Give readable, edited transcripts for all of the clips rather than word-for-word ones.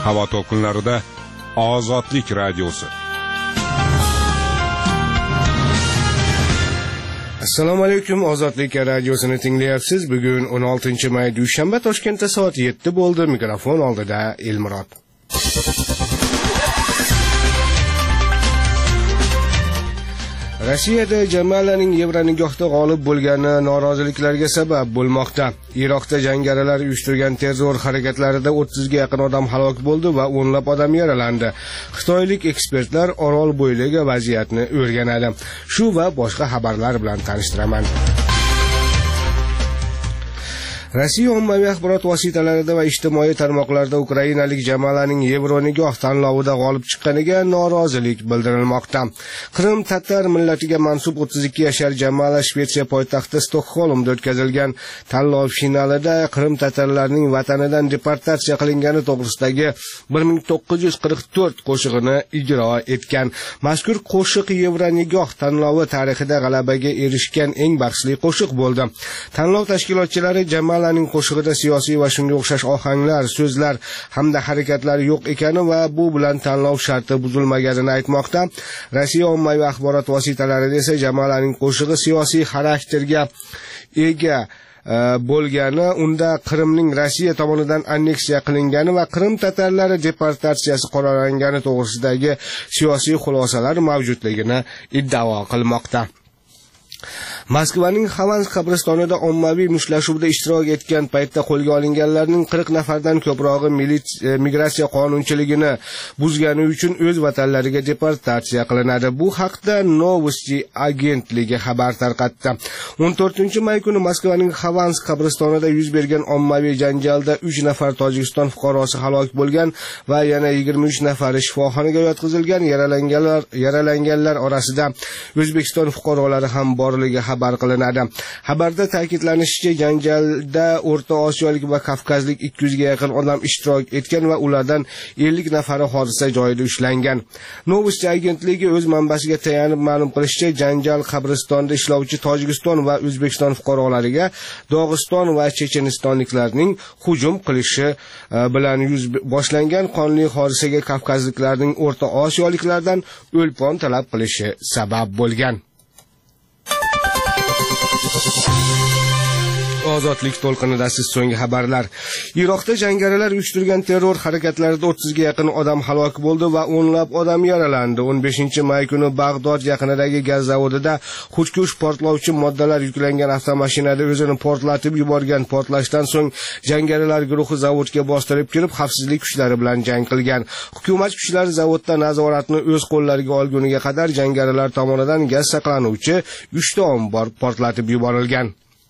Havo to'lqinlarida Ozodlik radiosi. Assalomu alaykum, Ozodlik radiosini tinglayapsiz. Bugun 16-may dushanba, Toshkentda soat 7 bo'ldi. Mikrofon oldida Elmurod. Rossiyada Jamalaning Yevronigohda g'olib bo'lgani noroziliklarga sabab bo'lmoqda. Iroqda jangarilar uyushtirgan terror harakatlarida 30 ga yaqin odam halok bo'ldi va o'nlab odam yaralandi. Xitoylik ekspertlar Orol bo'yidagi vaziyatni o'rganadi. Shu va boshqa xabarlar bilan tanishtiraman. Rossiya ommaviy axborot vositalarida va ijtimoiy tarmoqlarda ukrainalik Jamalaning Yevronigoh tanlovida g'olib chiqqaniga norozilik bildirilmoqda. Qrim tatar millatiga mansub 32 yashar Jamala Shvetsiya poytaxti Stokgolmda o'tkazilgan tanlov finalida Qrim tatarlarining vatanidan deportatsiya qilingani to'g'risidagi 1944 qo'shig'ini ijro etgan. Mazkur qo'shiq Yevronigoh tanlovi tarixida g'alabaga erishgan eng bahsli qo'shiq bo'ldi. Tanlov tashkilotchilari Jamalaning qo'shig'ida siyosiy va shunga o'xshash ohanglar, so'zlar hamda harakatlar yo'q ekani va bu bilan tanlov sharti buzilmaganini aytmoqda. Rossiya ommaviy axborot vositalarida esa Jamalaning qo'shig'i siyosiy xarakterga ega bo'lgani, unda Qrimning Rossiya tomonidan anneksiya qilingani va Qrim tatarlari deportatsiyasi qoralangani to'g'risidagi siyosiy xulosalar mavjudligini iddao qilmoqda. Moskvaning Xavans qabristonida ommaviy mushtlashuvda ishtirok etgan paytda qo'lga olinganlarning 40 nafardan ko'prog'i migratsiya qonunchiligini buzgani uchun o'z vatanlariga deportatsiya qilinadi. Bu haqda Novosti agentligi xabar tarqatdi. 14-may kuni Moskvaning Xavans qabristonida yuz bergan ommaviy janjalda 3 nafar Tojikiston fuqarosi halok bo'lgan va yana 23 nafari shifoxonaga yotqizilgan. Yaralanganlar orasida O'zbekiston fuqarolari ham borligi xabar qilinadi. Xabarda ta'kidlanishicha, janjalda O'rta Osiyolik va Kavkazlik 200 ga yaqin odam ishtirok etgan va ulardan 50 nafari hodisa joyida ushlangan. Novosti agentligi o'z manbasiga tayanib ma'lum qilishicha, janjal qabristonda ishlovchi Tojikiston va O'zbekiston fuqarolariga Dog'iston va Chechenistonliklarning hujum qilishi bilan boshlangan. Qonli hodisaga Kavkazliklarning O'rta Osiyoliklardan o'lpon talab qilishi sabab bo'lgan. Ozodlik to'lqinida siz so'nggi xabarlar. Iroqda jangarilar uyushtirgan terror harakatlarida 30 ga yaqin odam halok bo'ldi va o'nlab odam yaralandi. 15-may kuni Bag'dod yaqinidagi gaz zavodida xushkush portlovchi moddalar yuklangan avtomashinada o'zini portlatib yuborgan. Portlashdan so'ng jangarilar guruhi zavodga bostirib kirib, xavfsizlik kuchlari bilan jang qilgan. Hukumat kuchlari zavodda nazoratni o'z qo'llariga olguniga qadar jangarilar tomonidan gaz saqlanuvchi 3 ta ombor portlatib yuborilgan.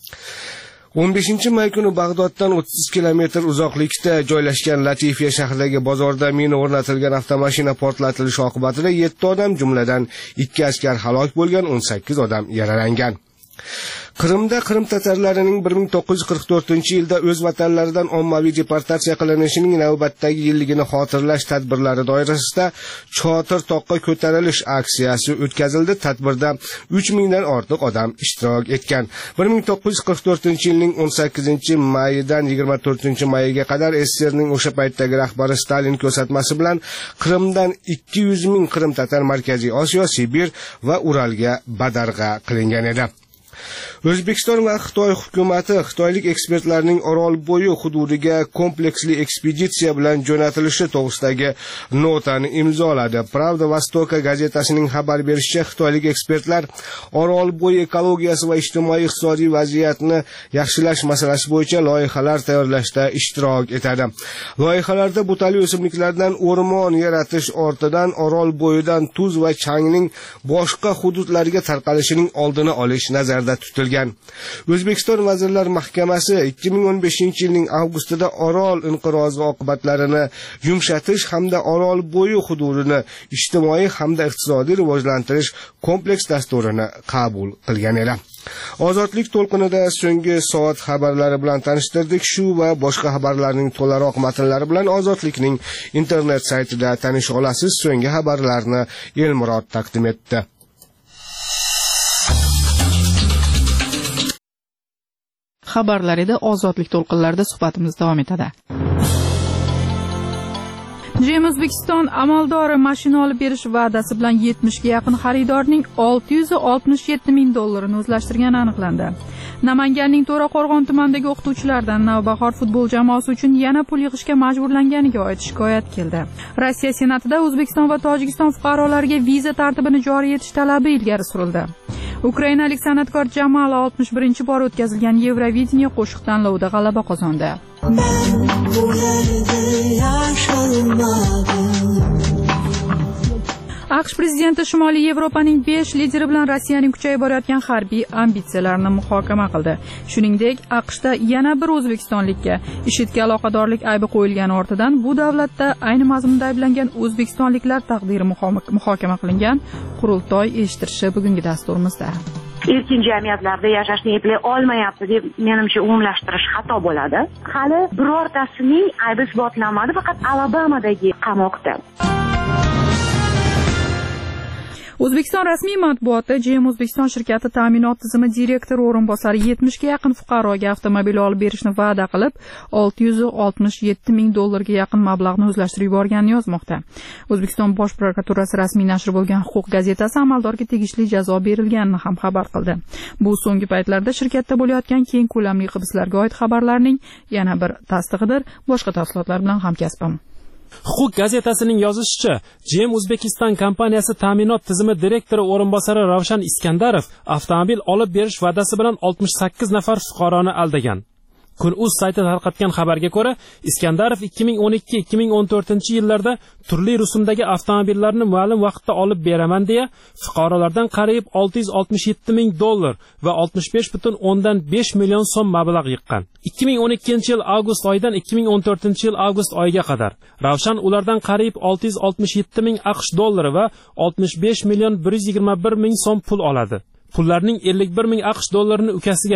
15-may kuni Bag'doddan 30 kilometr uzoqlikda joylashgan Latifiya shahridagi bozorda mina o'rnatilgan avtomashina portlatilishi oqibatida 7 odam, jumladan 2 askar halok bo'lgan, 18 odam yaralangan. Qrimda Qrim tatarlarining 1944-yilda o'z vatanlaridan ommaviy deportatsiya qilinishining navbatdagi yilligini xotirlash tadbirlari doirasida Chotir toqqa ko'tarilish aksiyasi o'tkazildi. Tadbirda 3000 dan ortiq odam ishtirok etgan. 1944-yilning 18-mayidan 24-mayiga qadar SSRning o'sha paytdagi rahbari Stalin ko'rsatmasi bilan Qrimdan 200 ming Qrim tatar Markaziy Osiyo, Sibir va Uralga badarg'a qilingan edi. O'zbekiston va Xitoy hukumati xitoylik ekspertlarning Orol bo'yi hududiga kompleksli ekspeditsiya bilan jo'natilishi to'g'risidagi notani imzoladi. Pravda Vostoka gazetasining xabar berishicha, xitoylik ekspertlar Orol bo'yi ekologiyasi va ijtimoiy-iqtisodiy vaziyatni yaxshilash masalasi bo'yicha loyihalar tayyorlashda ishtirok etadi. Loyihalarda butali o'simliklardan o'rmon yaratish ortidan Orol bo'yidan tuz va changning boshqa hududlarga tarqalishining oldini olish nazarda tutilgan. O'zbekiston Vazirlar Mahkamasi 2015-yilning avgustida Orol inqirozi oqibatlarini yumshatish hamda Orol bo'yi hududini ijtimoiy hamda iqtisodiy rivojlantirish kompleks dasturini qabul qilgan edi. Ozodlik to'lqinida so'nggi soat xabarlari bilan tanishtirdik. Shu va boshqa xabarlarning to'laroq matnlari bilan Ozodlikning internet saytida tanisha olasiz. So'nggi xabarlarni Elmurod taqdim etdi. Xabarlar edi. Ozodlik to'lqinlarida suhbatimiz davom etadi. GM O'zbekiston amaldori mashina olib berish va'dasi bilan 70 ga yaqin xaridorning $667 ming o'zlashtirgani aniqlandi. Namanganning To'raqo'rg'on tumanidagi o'qituvchilardan Navbahor futbol jamoasi uchun yana pul yig'ishga majburlanganiga oid shikoyat keldi. Rossiya Senatida O'zbekiston va Tojikiston fuqarolariga viza tartibini joriy etish talabi ilgari surildi. Ukrainalik san'atkor Jamala 61 bor o'tkazilgan Yevrovideniya qo'shiq tanlovida g'alaba qozondi. AQSh prezidenti Shimoliy Yevropaning 5 lideri bilan Rossiyaning kuchayib borayotgan harbiy ambitsiyalarini muhokama qildi. Shuningdek, AQShda yana bir o'zbekistonlikka IShIDga aloqadorlik aybi qo'yilgani ortidan bu davlatda ayni mazmunda ayblangan o'zbekistonliklar taqdiri muhokama qilingan qurultoy eshittirishi bugungi dasturimizda. Erkin jamiyatlarda yashashni eplay olmayapti deb menimcha umumlashtirish xato bo'ladi. Hali birortasining aybi isbotlanmadi, faqat Alabamadagi qamoqda. O'zbekiston rasmiy matbuoti GM O'zbekiston shirkati ta'minot tizimi direktori o'rinbosari 70 ga yaqin fuqaroga avtomobil olib berishni va'da qilib, $667 ming ga yaqin mablag'ni o'zlashtirib yuborganini yozmoqda. O'zbekiston Bosh prokuraturasi rasmiy nashri bo'lgan Huquq gazetasi amaldorga tegishli jazo berilganini ham xabar qildi. Bu so'nggi paytlarda shirkatda bo'layotgan keng ko'lamli hibslarga oid xabarlarning yana bir tasdig'idir. Boshqa tafsilotlar bilan hamkasbim Huquq gazetasining yozishicha, GM O'zbekiston kompaniyasi ta'minot tizimi direktori o'rinbosari Ravshan Iskandarov avtomobil olib berish va'dasi bilan 68 nafar fuqaroni aldagan. Kun.uz sayti tarqatgan xabarga ko'ra, Iskandarov 2012-2014 yillarda turli rusumdagi avtomobillarni ma'lum vaqtda olib beraman deya fuqarolardan qariyb $667 ming va 65,5 million so'm mablag' yiqqan. 2012 yil avgust oyidan 2014 yil avgust oyiga qadar Ravshan ulardan qariyb $667 ming AQSh va 65 million 121 ming so'm pul oladi. Pullarning 51 ming AQSh dollarini ukasiga,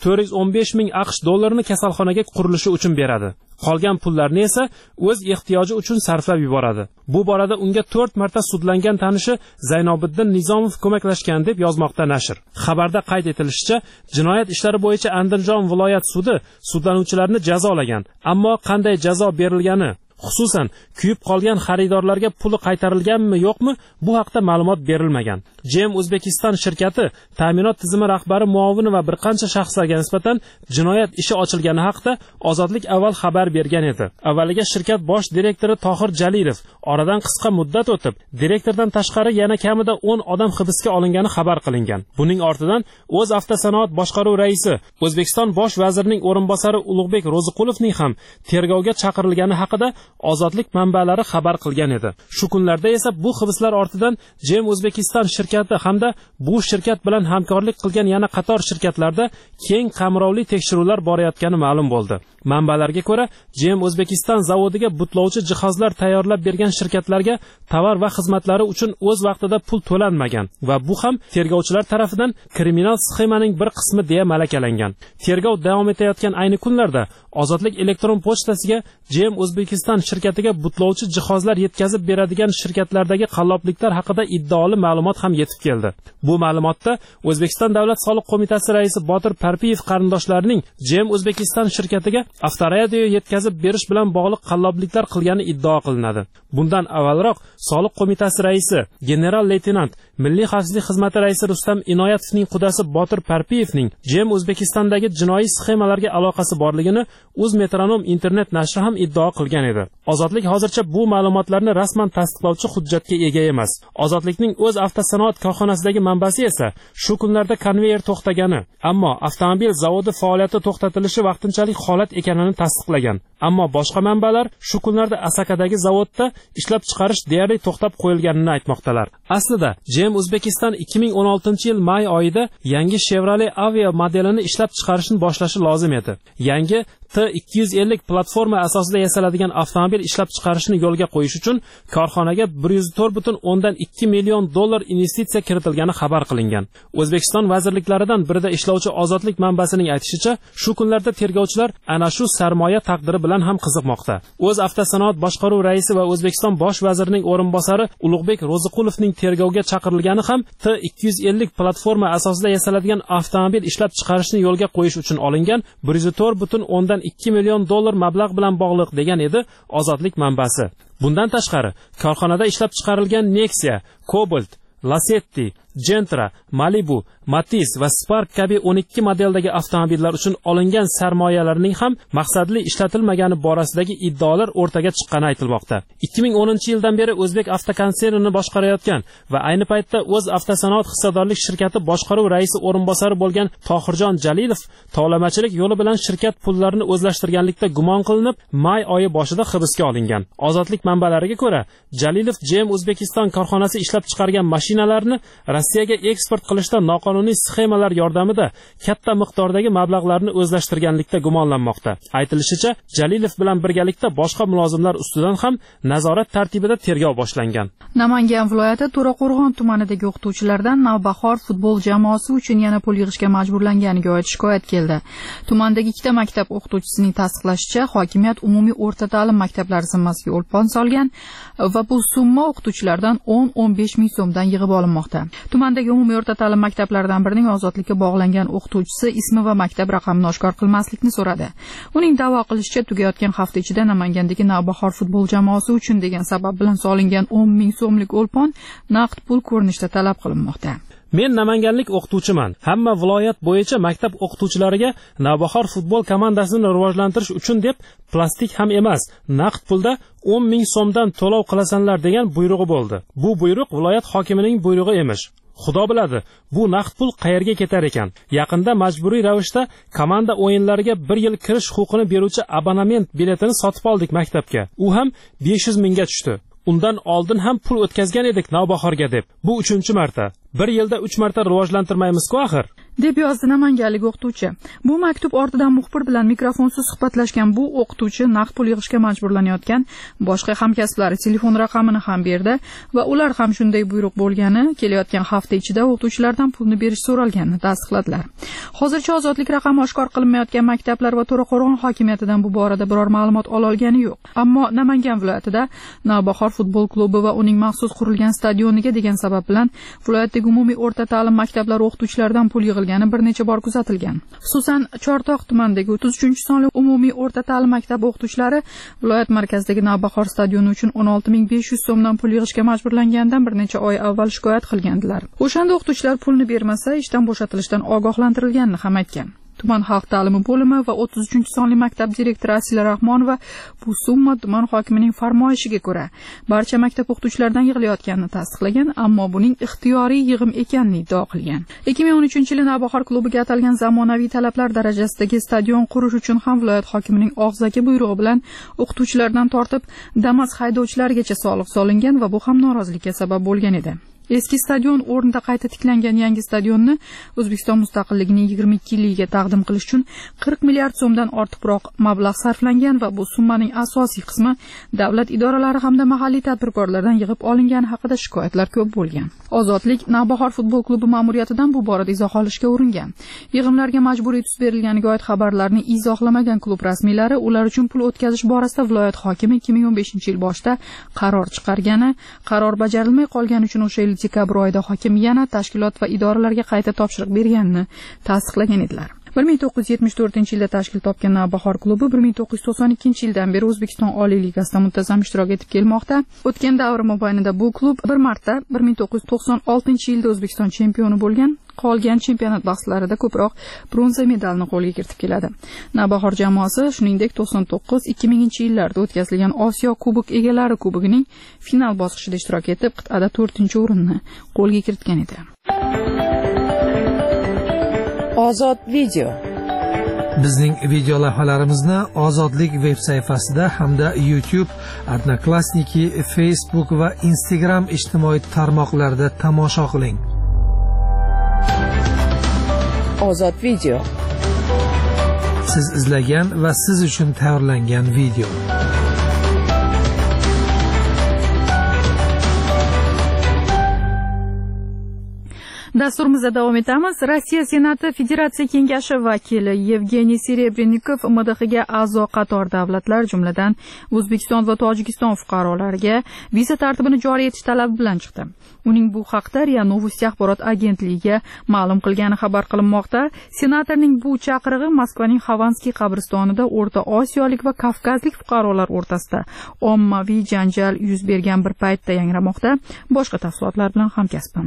415 ming AQSh dollarini kasalxonaga qurilishi uchun beradi. Qolgan pullarni esa o'z ehtiyoji uchun sarflab yuboradi. Bu borada unga 4 marta sudlangan tanishi Zaynobiddin Nizomov ko'maklashgan deb yozmoqda nashr. Xabarda qayd etilishicha, jinoyat ishlari bo'yicha Andijon viloyat sudi sudlanuvchilarni jazolagan, ammo qanday jazo berilgani, xususan kuyib qolgan xaridorlarga puli qaytarilganmi yo'qmi, bu haqda ma'lumot berilmagan. GM O'zbekiston shirkati ta'minot tizimi rahbari muovini va bir qancha shaxslarga nisbatan jinoyat ishi ochilgani haqida Ozodlik avval xabar bergan edi. Avvaliga shirkat bosh direktori Tohir Jalilov oradan qisqa muddat o'tib, direktordan tashqari yana kamida 10 odam hibsga olingani xabar qilingan. Buning ortidan O'z avtosanoat boshqaruv raisi, O'zbekiston bosh vazirining o'rinbosari Ulug'bek Ro'ziqulovning ham tergovga chaqirilgani haqida Ozodlik manbalari xabar qilgan edi. Shu kunlarda esa bu hibslar ortidan GM O'zbekiston shirkati hamda bu shirkat bilan hamkorlik qilgan yana qator shirkatlarda keng qamrovli tekshiruvlar borayotgani ma'lum bo'ldi. Manbalarga ko'ra, GM O'zbekiston zavodiga butlovchi jihozlar tayyorlab bergan shirkatlarga tovar va xizmatlari uchun o'z vaqtida pul to'lanmagan va bu ham tergovchilar tomonidan kriminal sxemaning bir qismi deya malakalangan. Tergov davom etayotgan ayni kunlarda Ozodlik elektron pochtasiga GM O'zbekiston shirkatiga butlovchi jihozlar yetkazib beradigan shirkatlardagi qallobliklar haqida iddaoli ma'lumot ham yetib keldi. Bu ma'lumotda O'zbekiston Davlat soliq qo'mitasi raisi Botir Parpiyev qarindoshlarining GM O'zbekiston shirkatiga avtoradio yetkazib berish bilan bog'liq qallobliklar qilgani iddao qilinadi. Bundan avvalroq soliq qo'mitasi raisi general-leytenant Milliy xavfsizlik xizmati raisi Rustam Inoyatovning qudasi Botir Parpiyevning GM O'zbekistondagi jinoiy sxemalarga aloqasi borligini O'zmetronom internet nashri ham iddao qilgan edi. Ozodlik hozircha bu ma'lumotlarni rasman tasdiqlovchi hujjatga ega emas. Ozodlikning o'z avtosanoat korxonasidagi manbasi esa shu kunlarda konveyer to'xtagani, ammo avtomobil zavodi faoliyati to'xtatilishi vaqtinchalik holat ekanini tasdiqlagan. Ammo boshqa manbalar shu kunlarda Asakadagi zavodda ishlab chiqarish deyarli to'xtab qo'yilganini aytmoqdalar. Aslida GM O'zbekiston 2016-yil may oyida yangi Chevrolet Aveo modelini ishlab chiqarishni boshlashi lozim edi. Yangi T250 platforma asosida yasaladigan avtomobil ishlab chiqarishni yo'lga qo'yish uchun korxonaga $104,2 million investitsiya kiritilgani xabar qilingan. O'zbekiston vazirliklaridan birida ishlovchi Ozodlik manbasining aytishicha, shu kunlarda tergovchilar ana shu sarmoya taqdiri bilan ham qiziqmoqda. O'z avtosanoat boshqaruv raisi va O'zbekiston bosh vazirining o'rinbosari Ulug'bek Ro'ziqulovning tergovga chaqirilgani ham T250 platforma asosida yasaladigan avtomobil ishlab chiqarishni yo'lga qo'yish uchun olingan 104,2 million dollar mablag' bilan bog'liq degan edi Ozodlik manbasi. Bundan tashqari, korxonada ishlab chiqarilgan Nexia, Cobalt, Lacetti, Gentra, Malibu, Matiz va Spark kabi 12 modeldagi avtomobillar uchun olingan sarmoyalarning ham maqsadli ishlatilmagani borasidagi iddaolar o'rtaga chiqqani aytilmoqda. 2010-yildan beri O'zbek avtokonsernini boshqarayotgan va ayni paytda o'z avtosanoat hissadorlik shirkati boshqaruv raisi o'rinbosari bo'lgan Tohirjon Jalilov tovlamachilik yo'li bilan shirkat pullarini o'zlashtirganlikda gumon qilinib, may oyi boshida hibsga olingan. Ozodlik manbalariga ko'ra, Jalilov GM O'zbekiston korxonasi ishlab chiqargan mashinalarni Rossiyaga eksport qilishda noqonuniy sxemalar yordamida katta miqdordagi mablag'larni o'zlashtirganlikda gumonlanmoqda. Aytilishicha, Jalilov bilan birgalikda boshqa mulozimlar ustidan ham nazorat tartibida tergov boshlangan. Namangan viloyati To'raqo'rg'on tumanidagi o'qituvchilardan Navbahor futbol jamoasi uchun yana pul yig'ishga majburlanganiga oid shikoyat keldi. Tumandagi ikkita maktab o'qituvchisining tasdiqlashicha, hokimiyat umumiy o'rta ta'lim maktablari zimmasiga o'lpon solgan va bu summa o'qituvchilardan 10-15 ming so'mdan yig'ib olinmoqda. Tumandagi umumiy o'rta ta'lim maktablaridan birining ozodlikka bog'langan o'qituvchisi ismi va maktab raqamini oshkor qilmaslikni so'radi. Uning da'vo qilishicha, tugayotgan hafta ichida Namangandagi Navbahor futbol jamoasi uchun degan sabab bilan solingan 10 ming so'mlik o'lpon naqd pul ko'rinishda talab qilinmoqda. Men namanganlik o'qituvchiman. Hamma viloyat bo'yicha maktab o'qituvchilariga Navbahor futbol komandasini rivojlantirish uchun deb plastik ham emas, naqd pulda 10 ming so'mdan to'lov qilasanlar degan buyrug'i bo'ldi. Bu buyruq viloyat hokimining buyrug'i emish. Xudo biladi, bu naqd pul qayerga ketar ekan. Yaqinda majburiy ravishda komanda o'yinlariga 1 yil kirish huquqini beruvchi abonament biletini sotib oldik maktabga. U ham 500 mingga tushdi. Undan oldin ham pul o'tkazgan edik Navbahorga deb. Bu 3-marta. 1 yilda 3 marta rivojlantirmaymiz-ku axir. deb yozdi namanganlik o'qituvchi. Bu maktub ortidan muxbir bilan mikrofonsiz suhbatlashgan bu o'qituvchi naqd pul yig'ishga majburlanayotgan boshqa hamkasblari telefon raqamini ham berdi va ular ham shunday buyruq bo'lgani, kelayotgan hafta ichida o'qituvchilardan pulni berish so'ralganini tasdiqladilar. Hozircha ozodlik raqami oshkor qilinmayotgan maktablar va To'raqo'rg'on hokimiyatidan bu borada biror ma'lumot ola olgani yo'q. Ammo Namangan viloyatida Navbahor futbol klubi va uning maxsus qurilgan stadioniga degan sabab bilan viloyatdagi umumiy o'rta ta'lim maktablari o'qituvchilaridan pul yig'ilgani bir necha bor kuzatilgan. Xususan, Chortoq tumanidagi 33-sonli umumiy o'rta ta'lim maktabi o'qituvchilari viloyat markazidagi Navbahor stadioni uchun 16,500 so'mdan pul yig'ishga majburlangandan bir necha oy avval shikoyat qilgandilar. O'shanda o'qituvchilar pulni bermasa, ishdan bo'shatilishdan ogohlantirilganini ham aytgan. Tuman xalq ta'limi bo'limi va 33-sonli maktab direktori Asila Rahmonova bu summa tuman hokimining farmoyishiga ko'ra barcha maktab o'qituvchilaridan yig'ilayotganini tasdiqlagan, ammo buning ixtiyoriy yig'im ekanini iddao qilgan. 2013-yili Navbahor klubiga atalgan zamonaviy talablar darajasidagi stadion qurish uchun ham viloyat hokimining og'zaki buyrug'i bilan o'qituvchilardan tortib Damas haydovchilarigacha soliq solingan va bu ham norozilikka sabab bo'lgan edi. Eski stadion o'rnida qayta tiklangan yangi stadionni O'zbekiston mustaqilligining 22-yiliga taqdim qilish uchun 40 milliard so'mdan ortiqroq mablag' sarflangan va bu summaning asosiy qismi davlat idoralari hamda mahalliy tadbirkorlardan yig'ib olingani haqida shikoyatlar ko'p bo'lgan. Ozodlik Navbahor futbol klubi ma'muriyatidan bu borada izoh olishga uringan. Yig'imlarga majburiy tus berilganiga oid xabarlarni izohlamagan klub rasmiylari ular uchun pul o'tkazish borasida viloyat hokimi 2015-yil boshida qaror chiqargani, qaror bajarilmay qolgani uchun o'sha dekabr oyida hokim yana tashkilot va idoralarga qayta topshiriq berganini tasdiqlagan edilar. 1974-yilda tashkil topgan Navbahor klubi 1992-yildan beri O'zbekiston Oliy Ligasida muntazam ishtirok etib kelmoqda. O'tgan davr mobaynida bu klub bir marta 1996-yilda O'zbekiston chempioni bo'lgan, qolgan chempionat bahslarida ko'proq bronza medalni qo'lga kiritib keladi. Navbahor jamoasi shuningdek 99-2000-yillarda o'tkazilgan Osiyo Kubok egalari kubogining final bosqichida ishtirok etib, qit'ada 4-o'rinni qo'lga kiritgan edi. Ozod video. Bizning video lavhalarimizni Ozodlik veb sayfasida hamda YouTube, Odnoklassniki, Facebook va Instagram ijtimoiy tarmoqlarida tomosha qiling. Ozod video. Siz izlagan va siz uchun tayyorlangan video. Dasturimizda davom etamiz. Rossiya Senati Federatsiya Kengashi vakili Yevgeniy Serebrennikov MDHga a'zo qator davlatlar, jumladan O'zbekiston va Tojikiston fuqarolariga viza tartibini joriy etish talabi bilan chiqdi. Uning bu haqda RIA Novosti axborot agentligiga ma'lum qilgani xabar qilinmoqda. Senatorning bu chaqirig'i Moskvaning Xovanskiy qabristonida O'rta Osiyolik va Kavkazlik fuqarolar o'rtasida ommaviy janjal yuz bergan bir paytda yangramoqda. Boshqa tafsilotlar bilan hamkasbim.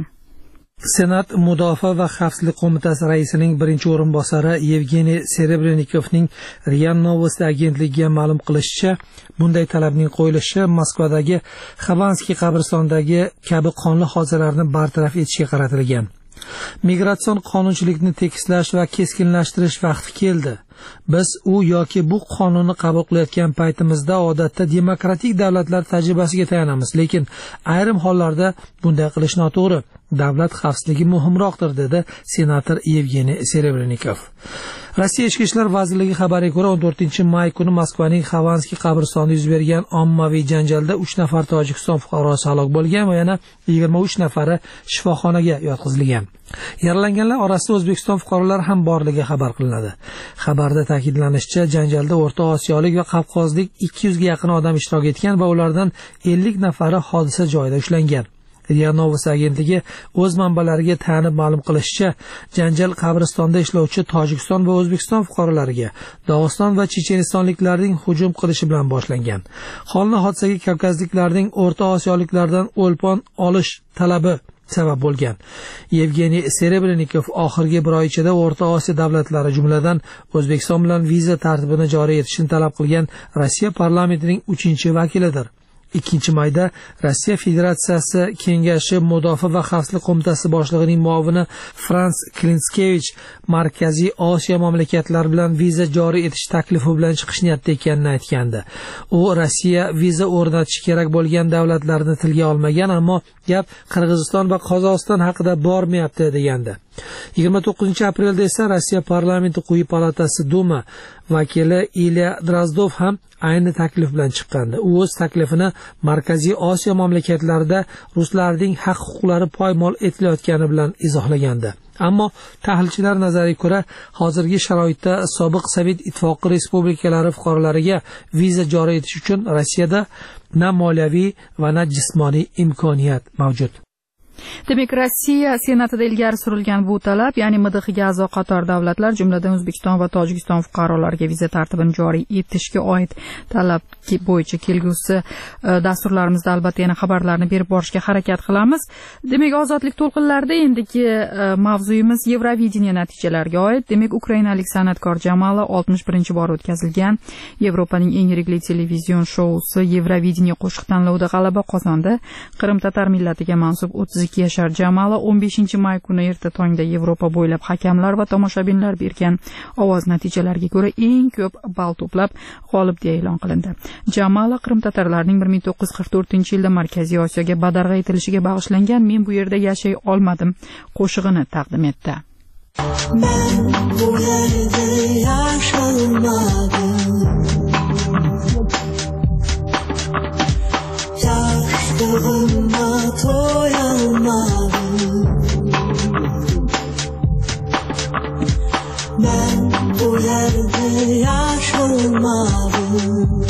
Senat Mudofaa va xavfsizlik qo'mitasi raisining birinchi o'rinbosari Yevgeniy Serebrennikovning RIA Novosti agentligiga ma'lum qilishicha, bunday talabning qo'yilishi Moskvadagi Xovanskiy qabristonidagi kabi qonli hodisalarni bartaraf etishga qaratilgan. Migratsion qonunchilikni tekislash va keskinlashtirish vaqti keldi. Biz u yoki bu qonunni qabul qilayotgan paytimizda odatda demokratik davlatlar tajribasiga tayanamiz, lekin ayrim hollarda bunday qilish noto'g'ri. Davlat xavfsizligi muhimroqdir, dedi senator Yevgeniy Serebrennikov. Rossiya Ichki ishlar vazirligi xabariga ko'ra 14-may kuni Moskvaning Xovanskiy qabristonida yuz bergan ommaviy janjalda 3 nafar Tojikiston fuqarosi halok bo'lgan va yana 23 nafari shifoxonaga yotqizilgan. Yaralanganlar orasida O'zbekiston fuqarolari ham borligi xabar qilinadi. Xabarda ta'kidlanishicha, janjalda O'rta Osiyolik va Qafqozlik 200 ga yaqin odam ishtirok etgan va ulardan 50 nafari hodisa joyida ushlangan. RIA Novosti agentligi o'z manbalariga tayanib ma'lum qilishicha, janjal qabristonda ishlovchi Tojikiston va O'zbekiston fuqarolariga Dog'iston va Chechenistonliklarning hujum qilishi bilan boshlangan. Qonli hodisaga Kavkazliklarning O'rta Osiyoliklardan o'lpon olish talabi sabab bo'lgan. Yevgeniy Serebrennikov oxirgi bir oy ichida O'rta Osiyo davlatlari, jumladan O'zbekiston bilan viza tartibini joriy etishni talab qilgan Rossiya parlamentining 3-vakilidir. 2-mayda Rossiya Federatsiyasi Kengashi Mudofaa va xavfsizlik qo'mitasi boshlig'ining muovini Frans Klinskevich Markaziy Osiyo mamlakatlari bilan viza joriy etish taklifi bilan chiqish niyatida ekanini aytgandi. U Rossiya viza o'rnatish kerak bo'lgan davlatlarni tilga olmagan, ammo gap Qirg'iziston va Qozog'iston haqida bormayapti degandi. 29-aprelda esa Rossiya parlamenti quyi palatasi Duma vakili Ilya Drozdov ham ayni taklif bilan chiqqandi. U o'z taklifini Markaziy Osiyo mamlakatlarida ruslarning haq-huquqlari poymol etilayotgani bilan izohlagandi. Ammo tahlilchilar nazariga ko'ra, hozirgi sharoitda sobiq Sovet ittifoqi respublikalari fuqarolariga viza joriy etish uchun Rossiyada na moliyaviy va na jismoniy imkoniyat mavjud. Demak, Rossiya Senatida ilgari surilgan bu talab, ya'ni MDHga a'zo qator davlatlar, jumladan O'zbekiston va Tojikiston fuqarolariga viza tartibini joriy etishga oid talab bo'yicha kelgusi dasturlarimizda albatta yana xabarlarni berib borishga harakat qilamiz. Demak, ozodlik to'lqinlarida endigi mavzuyimiz Yevrovideniya natijalariga oid. Demak, ukrainalik san'atkor Jamala 61-bor o'tkazilgan Yevropaning eng yirik televizion shousi Yevrovideniya qo'shiq tanlovida g'alaba qozondi. Qrim-tatar millatiga mansub 32 yashar Jamala 15-may kuni erta tongda Yevropa bo'ylab hakamlar va tomoshabinlar bergan ovoz natijalariga ko'ra eng ko'p ball to'plab g'olib deya e'lon qilindi. Jamala qrim-tatarlarning 1944-yilda Markaziy Osiyoga badarg'a etilishiga bag'ishlangan "Men bu yerda yashay olmadim" qo'shig'ini taqdim etdi. Ben bu yerde yaşamadım.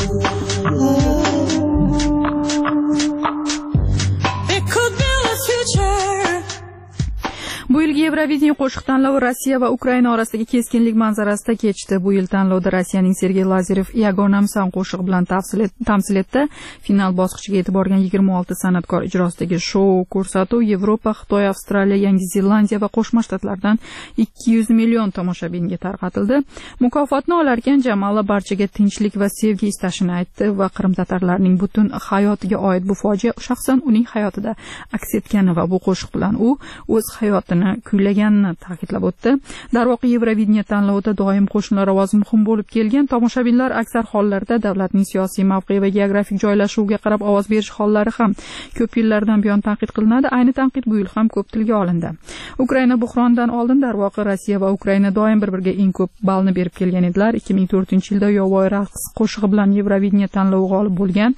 It could be the future. Bu yilgi Yevrovideniya qo'shiq tanlovi Rossiya va Ukraina orasidagi keskinlik manzarasida kechdi. Bu yil tanlovda Rossiyaning Sergey Lazarev Igor Namsan qo'shig'i bilan tamsil etdi. Final bosqichiga yetib borgan 26 san'atkor ijrosidagi shou ko'rsatuv Yevropa, Xitoy, Avstraliya, Yangi Zelandiya va Qo'shma Shtatlardan 200 million tomoshabinga tarqatildi. Mukofotni olarkan Jamala barchaga tinchlik va sevgi istashini aytdi va qrim-tatarlarning butun hayotiga oid bu fojia shaxsan uning hayotida aks etgani va bu qo'shiq bilan u o'z hayotini kuylaganini ta'kidlab o'tdi. Darvoqe Yevrovideniya tanlovida doim qo'shinlar ovozi muhim bo'lib kelgan. Tomoshabinlar aksar hollarda davlatning siyosiy mavqe va geografik joylashuviga qarab ovoz berish hollari ham ko'p yillardan buyon tanqid qilinadi. Ayni tanqid bu yil ham ko'p tilga olindi. Ukraina buhronidan oldin darvoqe Rossiya va Ukraina doim bir-biriga eng ko'p ballni berib kelgan edilar. 2004-yilda yovvoyi raqs qo'shig'i bilan Yevrovideniya tanlovi g'olib bo'lgan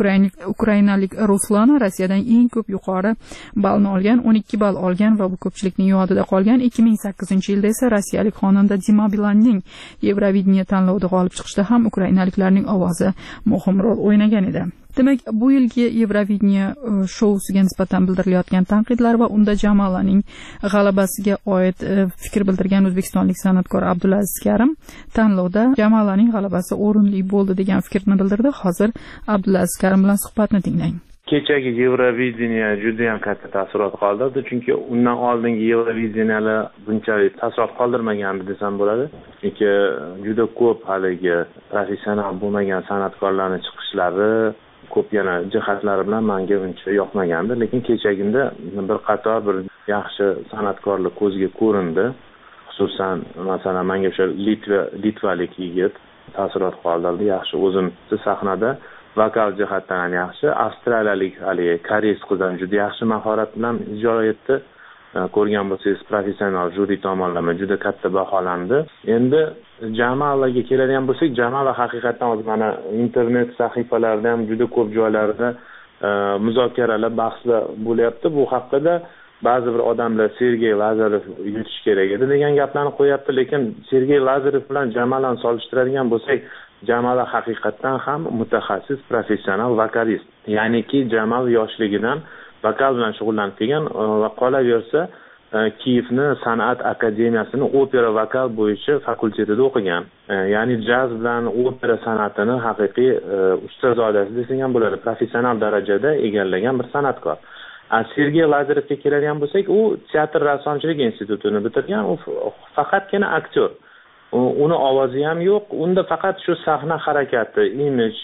ukrainalik Ruslan Rossiyadan eng ko'p yuqori ballni olgan, 12 ball olgan va bu ko'pchilikning yodida qolgan. 2008-yilda esa rossiyalik xonanda Dima Bilanning Yevrovideniya tanlovida g'olib chiqishda ham ukrainaliklarning ovozi muhim rol o'ynagan edi. Demak, bu yilgi Yevrovideniya shousiga nisbatan bildirilayotgan tanqidlar va unda Jamalaning g'alabasiga oid fikr bildirgan o'zbekistonlik san'atkor Abdulaziz Karim tanlovda Jamalaning g'alabasi o'rinli bo'ldi degan fikrni bildirdi. Hozir Abdulaziz Karim bilan suhbatni tinglang. Kechagi Yevrovideniya juda ham katta taassurot qoldirdi, chunki undan oldingi Yevrovideniyalar bunchalik taassurot qoldirmagandi desam bo'ladi. Chunki juda ko'p haligi professional bo'lmagan san'atkorlarning chiqishlari ko'p yana jihatlari bilan menga uncha yoqmagandi, lekin kechagida bir qator bir yaxshi san'atkorlar ko'zga ko'rindi. Xususan, masalan, menga o'sha litvalik yigit taassurot qoldirdi. Yaxshi o'zim sahnada vokal jihatdan ham yaxshi, avstraliyalik haligi koreys qiz ham juda yaxshi mahorat bilan ijro etdi. Ko'rgan bo'lsangiz, professional juri tomonidan juda katta baholandi. Endi Jamalaga keladigan bo'lsak, Jamala haqiqatan o'zi mana internet sahifalarida ham juda ko'p joylarda muzokaralar, bahslar bo'lyapti. Bu haqida ba'zi bir odamlar Sergey Lazarev yutish kerak edi degan gaplarni qo'yapti, lekin Sergey Lazarev bilan Jamalani solishtiradigan bo'lsak, Jamala haqiqatan ham mutaxassis, professional vokalist. Ya'niki Jamal yoshligidan vokal bilan shug'ullanib kelgan va qolaversa Kiyevni san'at akademiyasini opera vokal bo'yicha fakultetida o'qigan. Ya'ni jaz bilan opera san'atini haqiqiy ustazodasi desak ham bo'ladi, professional darajada egallagan bir san'atkor. Sergey Lazarevga keladigan bo'lsak, u teatr rassomchilik institutini bitirgan, u faqatgina aktyor. Uni ovozi ham yo'q, unda faqat shu sahna harakati, imij,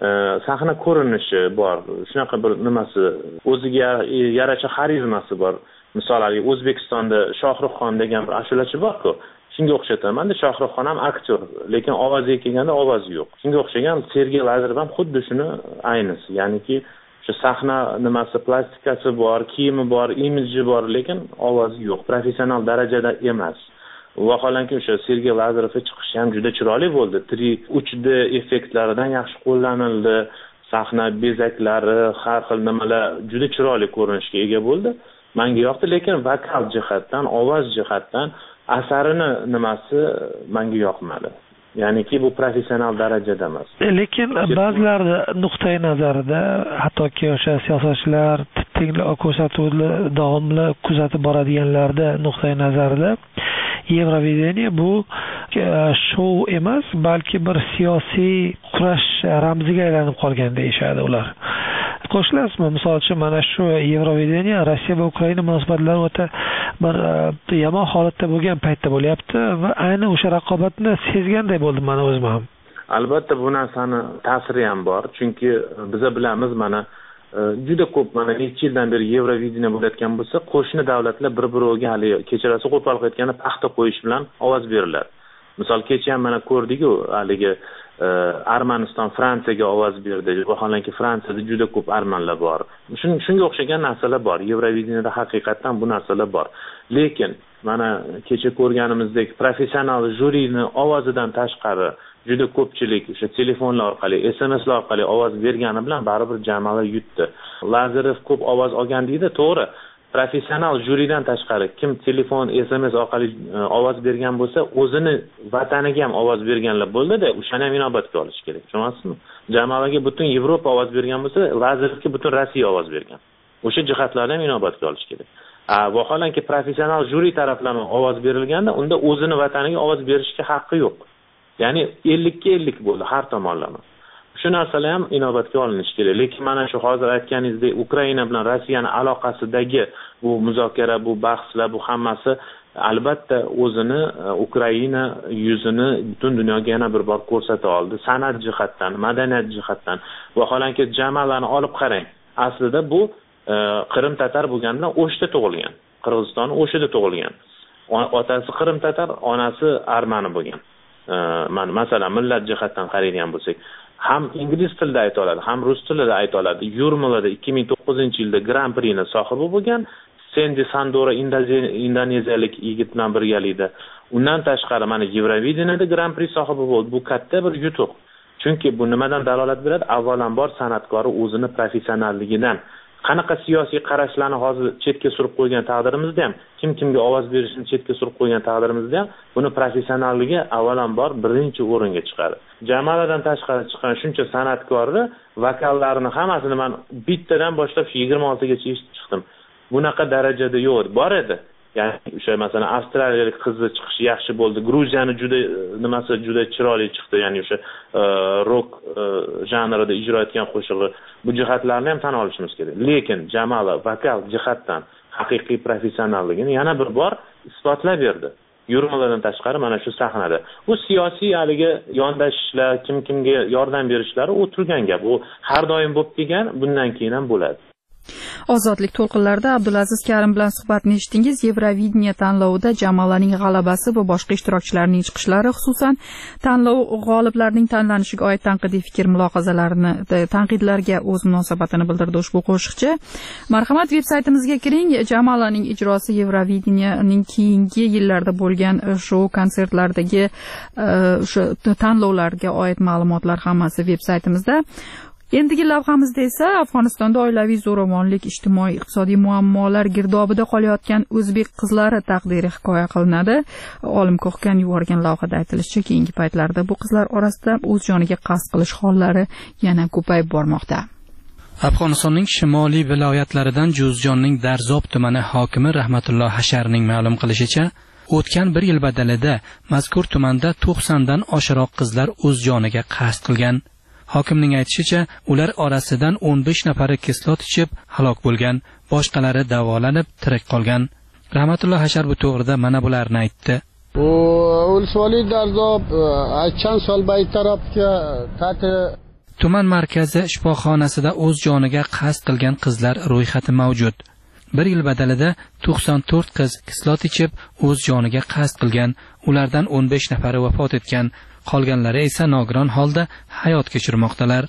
sahna ko'rinishi bor. Shunaqa bir nimasi, o'ziga yarasha xarizmasi bor. Misol, O'zbekistonda Shohruxxon degan bir ashulachi bor-ku. Shunga o'xshataman-da, Shohruxxon ham aktyor, lekin ovoziga kelganda ovozi yo'q. Shunga o'xshagan Sergey Lazarev ham xuddi shuni aynisi. Ya'niki shu sahna nimasi, plastikasi bor, kiyimi bor, imiji bor, lekin ovozi yo'q. Professional darajada emas. Vaholanki o'sha Sergey Lazarevga chiqishi ham juda chiroyli bo'ldi. 3D effektlaridan yaxshi qo'llanildi. Sahna bezaklari, har xil nimalar juda chiroyli ko'rinishga ega bo'ldi. Menga yoqdi, lekin vokal jihatdan, ovoz jihatdan asarini nimasi menga yoqmadi. Ya'niki bu professional darajada emas. Lekin ba'zilarda nuqtai nazarida, hattoki o'sha siyosatchilar ko'rsatuvni davomli kuzatib boradiganlarda nuqtai nazarida Yevrovideniya bu shou emas, balki bir siyosiy kurash ramziga aylanib qolgan deyishadi ular. Qo'shilasizmi? Misol uchun mana shu Yevrovideniya Rossiya va Ukraina munosabatlari o'ta bir yomon holatda bo'lgan paytda bo'lyapti va ayni o'sha raqobatni sezganday bo'ldim men o'zim ham. Albatta bu narsani ta'siri ham bor, chunki biz bilamiz mana juda ko'p mana necha yildan beri Yevrovideniya bo'layotgan bo'lsa, qo'shni davlatlar bir-biriga hali kecharasi qo'pol qilganda paxta qo'yish bilan ovoz beriladi. Misol kecha ham mana ko'rdik-ku, haligi Armaniston Fransiyaga ovoz berdi. Vaholanki Fransiyada juda ko'p armanlar bor. Shunga o'xshagan narsalar bor. Yevrovideniyada haqiqatan bu narsalar bor. Lekin mana kecha ko'rganimizdek professional juriyni ovozidan tashqari juda ko'pchilik o'sha telefonlar orqali, SMSlar orqali ovoz bergani bilan baribir Jamala yutdi. Lazarev ko'p ovoz olgan deydi, to'g'ri. Professional juridan tashqari kim telefon, SMS orqali ovoz bergan bo'lsa, o'zini vataniga ham ovoz berganlar bo'ldi-da, o'shani ham inobatga olish kerak. Tushunasizmi? Jamalaga butun Yevropa ovoz bergan bo'lsa, Lazarevga butun Rossiya ovoz bergan. O'sha jihatlarni ham inobatga olish kerak. Vaholanki professional juri taraflaridan ovoz berilganda, unda o'zini vataniga ovoz berishga haqqi yo'q. Ya'ni 50-50 bo'ldi har tomonlama. Shu narsalar ham inobatga olinishi kerak. Lekin mana shu hozir aytganingizdek Ukraina bilan Rossiyaning aloqasidagi bu muzokara, bu bahslar, bu hammasi albatta o'zini Ukraina yuzini butun dunyoga yana bir bor ko'rsata oldi. San'at jihatdan, madaniyat jihatdan. Vaholanki Jamalani olib qarang. Aslida bu Qrim tatar bo'lganidan O'shda tug'ilgan. Qirg'iziston O'shida tug'ilgan. Otasi Qrim tatar, onasi armani bo'lgan. Masalan, millat jihatdan qaraydigan bo'lsak, ham ingliz tilida ayta oladi, ham rus tilida ayta oladi. Yurmalada 2009-yilda Grand Prixni sohibi bo'lgan. Sendi Sandora indoneziyalik yigit bilan birgalikda. Undan tashqari mana Yevrovideniyada Grand Prix sohibi bo'ldi. Bu katta bir yutuq. Chunki bu nimadan dalolat beradi? Avvalambor san'atkori o'zini professionalligidan. Qanaqa siyosiy qarashlarni hozir chetga surib qo'ygan taqdirimizda ham, kimga ovoz berishni chetga surib qo'ygan taqdirimizda ham, buni professionalligi avvalambor birinchi o'ringa chiqadi. Jamaladan tashqari chiqqan shuncha san'atkorni vokallarini hammasini men bittadan boshlab 26 gacha eshitib chiqdim. Bunaqa darajada yo'q, bor edi. Ya'ni o'sha masalan avstraliyalik qizni chiqishi yaxshi bo'ldi. Gruziyani juda chiroyli chiqdi. Ya'ni o'sha rock janrida ijro etgan qo'shig'i. Bu jihatlarni ham tan olishimiz kerak. Lekin Jamala vokal jihatdan haqiqiy professionalligini yana bir bor isbotlab berdi. Yurmalardan tashqari mana shu sahnada. Bu siyosiy haligi yondashishlar, kimga yordam berishlari u turgan gap. U har doim bo'lib kelgan, bundan keyin ham bo'ladi. Ozodlik to'lqinlarida Abdulaziz Karim bilan suhbatni eshitdingiz. Yevrovideniya tanlovida Jamalaning g'alabasi va boshqa ishtirokchilarning chiqishlari, xususan tanlov g'oliblarining tanlanishiga oid tanqidiy fikr-mulohazalarini, tanqidlarga o'z munosabatini bildirdi ushbu qo'shiqchi. Marhamat, veb-saytimizga kiring. Jamalaning ijrosi Yevrovideniyaning keyingi yillarda bo'lgan shou konsertlaridagi o'sha tanlovlarga oid ma'lumotlar hammasi veb-saytimizda. Endigi lavhamizda esa Afg'onistonda oilaviy zo'ravonlik, ijtimoiy-iqtisodiy muammolar girdobida qolayotgan o'zbek qizlari taqdiri hikoya qilinadi. Olim Ko'hkan yuborgan lavhada aytilishicha, keyingi paytlarda bu qizlar orasida o'z joniga qasd qilish hollari yana ko'payib bormoqda. Afg'onistonning shimoliy viloyatlaridan Juzjonning Darzob tumani hokimi Rahmatulloh Hasharning ma'lum qilishicha, o'tgan bir yil badalida mazkur tumanda 90 dan oshiroq qizlar o'z joniga qasd qilgan. Hokimning aytishicha, ular orasidan 15 nafari kislot ichib halok bo'lgan, boshqalari davolanib tirik qolgan. Rahmatulloh Hashar bu to'g'rida mana bularni aytdi. Tuman markazi shifoxonasida o'z joniga qasd qilgan qizlar ro'yxati mavjud. Bir yil badalida 94 qiz kislot ichib o'z joniga qasd qilgan, ulardan 15 nafari vafot etgan. Qolganlari esa nogiron holda hayot kechirmoqdalar.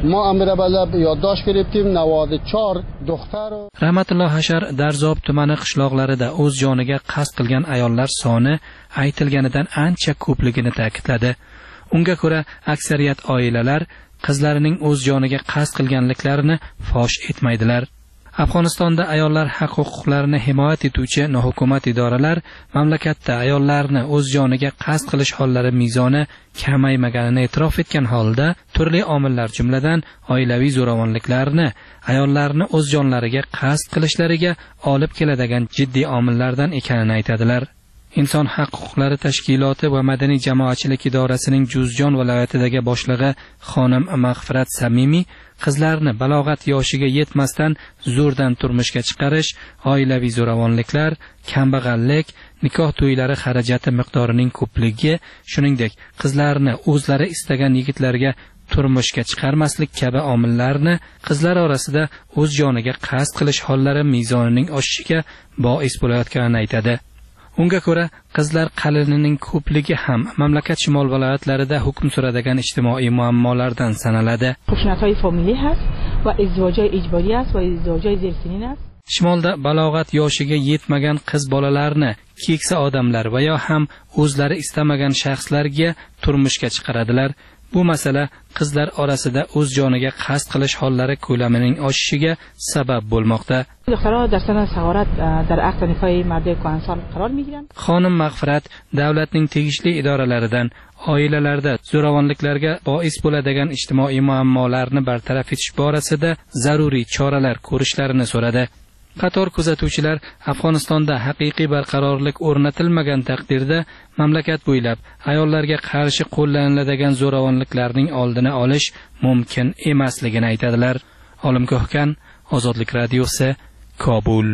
Rahmatulloh Hashar Darzob tumani qishloqlarida o'z joniga qasd qilgan ayollar soni aytilganidan ancha ko'pligini ta'kidladi. Unga ko'ra, aksariyat oilalar qizlarining o'z joniga qasd qilganliklarini fosh etmaydilar. Afg'onistonda ayollar haq-huquqlarini himoya etuvchi nohukumat idoralar mamlakatda ayollarni o'z joniga qasd qilish hollari mezoni kamaymaganini e'tirof etgan holda, turli omillar jumladan oilaviy zo'ravonliklarni ayollarni o'z jonlariga qasd qilishlariga olib keladigan jiddiy omillardan ekanini aytadilar. Inson haq-huquqlari tashkiloti va madaniy jamoatchilik idorasining Juzjon viloyatidagi boshlig'i xonim Mag'firat Samimiy qizlarni balog'at yoshiga yetmasdan zo'rdan turmushga chiqarish, oilaviy zo'ravonliklar, kambag'allik, nikoh to'ylari xarajati miqdorining ko'pligi, shuningdek qizlarni o'zlari istagan yigitlarga turmushga chiqarmaslik kabi omillarni qizlar orasida o'z joniga qasd qilish hollari mezonining oshishiga bois bo'layotganini aytadi. Unga ko'ra, qizlar qalinining ko'pligi ham mamlakat shimol viloyatlarida hukm suradigan ijtimoiy muammolardan sanaladi. Shimolda balog'at yoshiga yetmagan qiz bolalarni keksa odamlar va yo ham o'zlari istamagan shaxslarga turmushga chiqaradilar. Bu masala qizlar orasida o'z joniga qasd qilish hollari ko'lamining oshishiga sabab bo'lmoqda. Xonim Mag'firat davlatning tegishli idoralaridan oilalarda zo'ravonliklarga bois bo'ladigan ijtimoiy muammolarni bartaraf etish borasida zaruriy choralar ko'rishlarini so'radi. Qator kuzatuvchilar Afg'onistonda haqiqiy barqarorlik o'rnatilmagan taqdirda mamlakat bo'ylab ayollarga qarshi qo'llaniladigan zo'ravonliklarning oldini olish mumkin emasligini aytadilar. Olim Ko'hkan, Ozodlik radiosi, Kobul.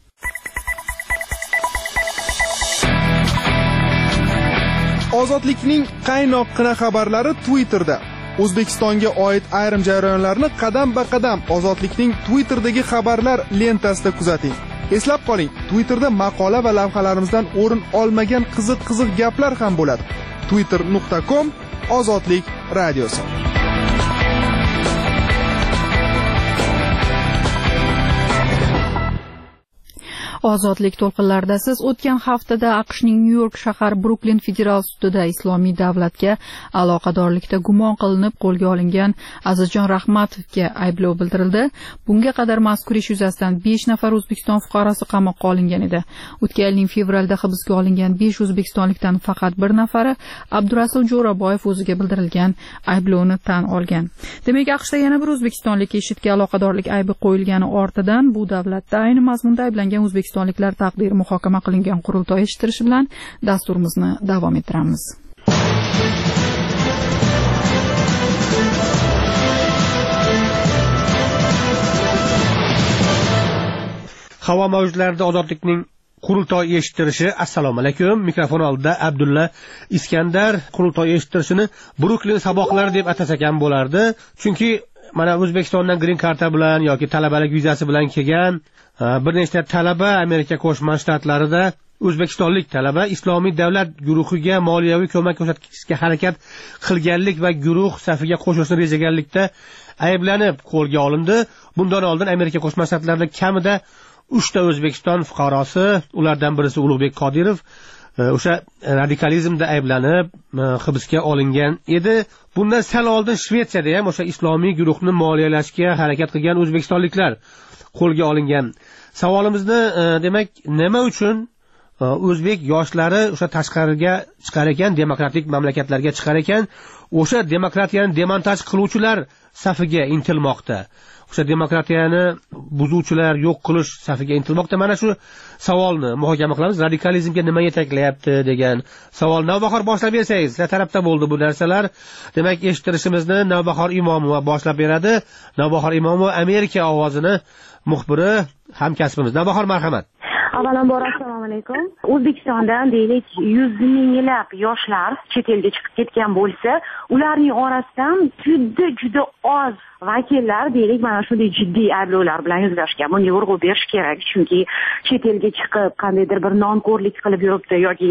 Ozodlikning qaynoqqina xabarlari Twitterda. O'zbekistonga oid ayrim jarayonlarni qadam-ba-qadam Ozodlikning Twitter'dagi xabarlar lentasida kuzating. Eslab qoling, Twitterda maqola va lavhalarimizdan o'rin olmagan qiziq gaplar ham bo'ladi. twitter.com/ozodlik radiosi. Ozodlik to'lqinlarida siz o'tgan haftada AQShning Nyu-York shahar Bruklin federal sudida islomiy davlatga aloqadorlikda gumon qilinib qo'lga olingan Azizjon Rahmatovga ayblov bildirildi. Bunga qadar mazkur ish yuzasidan 5 nafar O'zbekiston fuqarosi qamoqqa olingan edi. O'tgan yilning fevralda hibsga olingan 5 o'zbekistonlikdan faqat bir nafari Abdurasul Jo'raboyev o'ziga bildirilgan ayblovni tan olgan. Demak, AQShda yana bir o'zbekistonlik IShIDga aloqadorlik aybi qo'yilgani ortidan bu davlatda ayni mazmunda ayblangan o'zbekistonliklar taqdiri muhokama qilingan qurultoy eshittirishi bilan dasturimizni davom ettiramiz. Havo mavjudlarida ozodlikning qurultoy eshittirishi. Assalomu alaykum. Mikrofon oldida Abdulla Iskandar. Qurultoy eshittirishini Bruklin saboqlari deb atasak ham bo'lardi. Chunki mana O'zbekistondan green karta bilan yoki talabalik vizasi bilan kelgan bir nechta talaba Amerika Qo'shma Shtatlarida o'zbekistonlik talaba islomiy davlat guruhiga moliyaviy ko'mak ko'rsatishga harakat qilganlik va guruh safiga qo'shilishni rejaganlikda ayblanib qo'lga olindi. Bundan oldin Amerika Qo'shma Shtatlarida kamida 3 ta O'zbekiston fuqarosi, ulardan birisi Ulug'bek Qodirov, o'sha radikalizmda ayblanib hibsga olingan edi. Bundan sal oldin Shvetsiyada ham o'sha islomiy guruhni moliyalashga harakat qilgan o'zbekistonliklar qo'lga olingan. Savolimizni demak, nima uchun o'zbek yoshlari o'sha tashqariga chiqar ekan, demokratik mamlakatlarga chiqar ekan, o'sha demokratiyani demontaj qiluvchilar safiga intilmoqda. O'sha demokratiyani buzuvchilar, yo'q qilish safiga intilmoqda. Mana shu savolni muhokama qilamiz. Radikalizmga nima yetaklayapti degan savol. Navbahor boshlab bersangiz, sizlar tarafda bo'ldi bu narsalar. Demak, eshittirishimizni Navbahor Imomova boshlab beradi. Navbahor Imomova Amerika ovozini muxbiri, hamkasbimiz. Navbahor, marhamat. Avvalambor assalomu alaykum. O'zbekistondan deylik 100 minglab yoshlar chet elga chiqib ketgan bo'lsa, ularning orasidan juda oz vakillar deylik mana shunday jiddiy ayblovlar bilan yuzlashgan. Bunga urg'u berish kerak, chunki chet elga chiqib qandaydir bir nonko'rlik qilib yuribdi yoki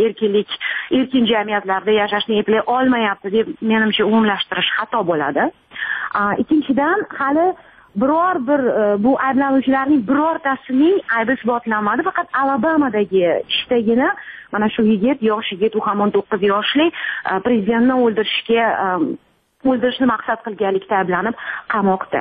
erkin jamiyatlarda yashashni eplay olmayapti deb menimcha umumlashtirish xato bo'ladi. Ikkinchidan, hali biror bir bu ayblanuvchilarning birortasining aybi isbotlanmadi. Faqat Alabamadagi ishdagina mana shu yosh yigit, u ham 19 yoshli prezidentni o'ldirishni maqsad qilganlikda ayblanib qamoqda.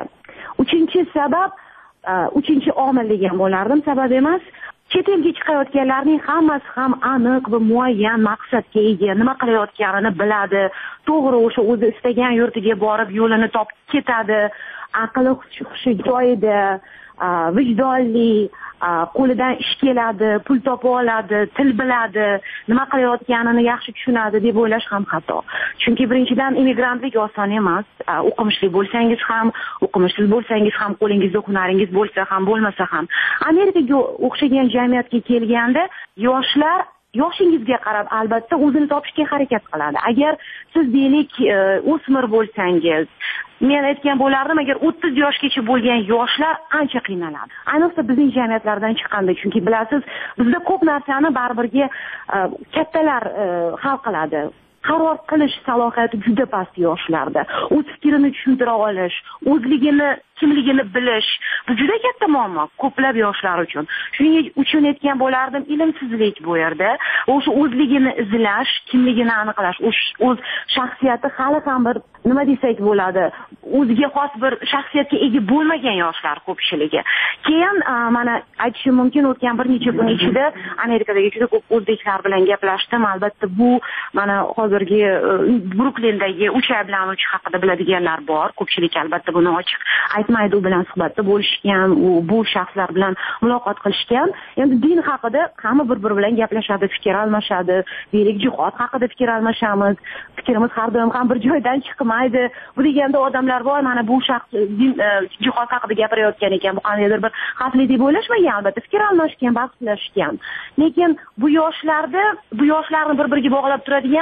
Uchinchi omil degan bo'lardim, sabab emas. Chet elga chiqayotganlarning hammasi ham aniq va muayyan maqsadga ega, nima qilayotganini biladi, to'g'ri o'sha o'zi istagan yurtiga borib yo'lini topib ketadi, aqli hushi joyida, vijdonli, qo'lidan ish keladi, pul topa oladi, til biladi, nima qilayotganini yaxshi tushunadi deb o'ylash ham xato. Chunki birinchidan immigrantlik oson emas. O'qimishli bo'lsangiz ham, o'qimishsiz bo'lsangiz ham, qo'lingizda hunaringiz bo'lsa ham, bo'lmasa ham. Amerikaga o'xshagan jamiyatga kelganda yoshlar yoshingizga qarab albatta o'zini topishga harakat qiladi. Agar siz deylik o'smir bo'lsangiz, men aytgan bo'lardim, agar 30 yoshgacha bo'lgan yoshlar ancha qiynaladi. Ayniqsa bizning jamiyatlardan chiqqanda, chunki bilasiz, bizda ko'p narsani baribirga kattalar hal qiladi. Qaror qilish salohiyati juda past yoshlarda. O'z fikrini tushuntira olish, o'zligini, kimligini bilish, bu juda katta muammo ko'plab yoshlar uchun. Shuning uchun aytgan bo'lardim, ilmsizlik bu yerda. O'sha o'zligini izlash, kimligini aniqlash, o'z shaxsiyati hali ham bir nima desak bo'ladi, o'ziga xos bir shaxsiyatga ega bo'lmagan yoshlar ko'pchiligi. Keyin mana aytishim mumkin, o'tgan bir necha kun ichida Amerikadagi juda ko'p o'zbeklar bilan gaplashdim. Albatta bu mana hozirgi Bruklindagi 3 ayblanuvchi haqida biladiganlar bor. Ko'pchilik albatta buni ochiq aytmaydi, u bilan suhbatda bo'lishgan, bu shaxslar bilan muloqot qilishgan. Endi din haqida hamma bir-biri bilan gaplashadi, fikr almashadi. Deylik, jihod haqida fikr almashamiz. Fikrimiz har doim ham bir joydan chiqmaydi. Bu deganda odamlar bor, mana bu shaxs jihod haqida gapirayotgan ekan, bu qandaydir bir xavfli deb o'ylashmagan, albatta fikr almashgan, bahslashgan. Lekin bu yoshlarni bir-biriga bog'lab turadigan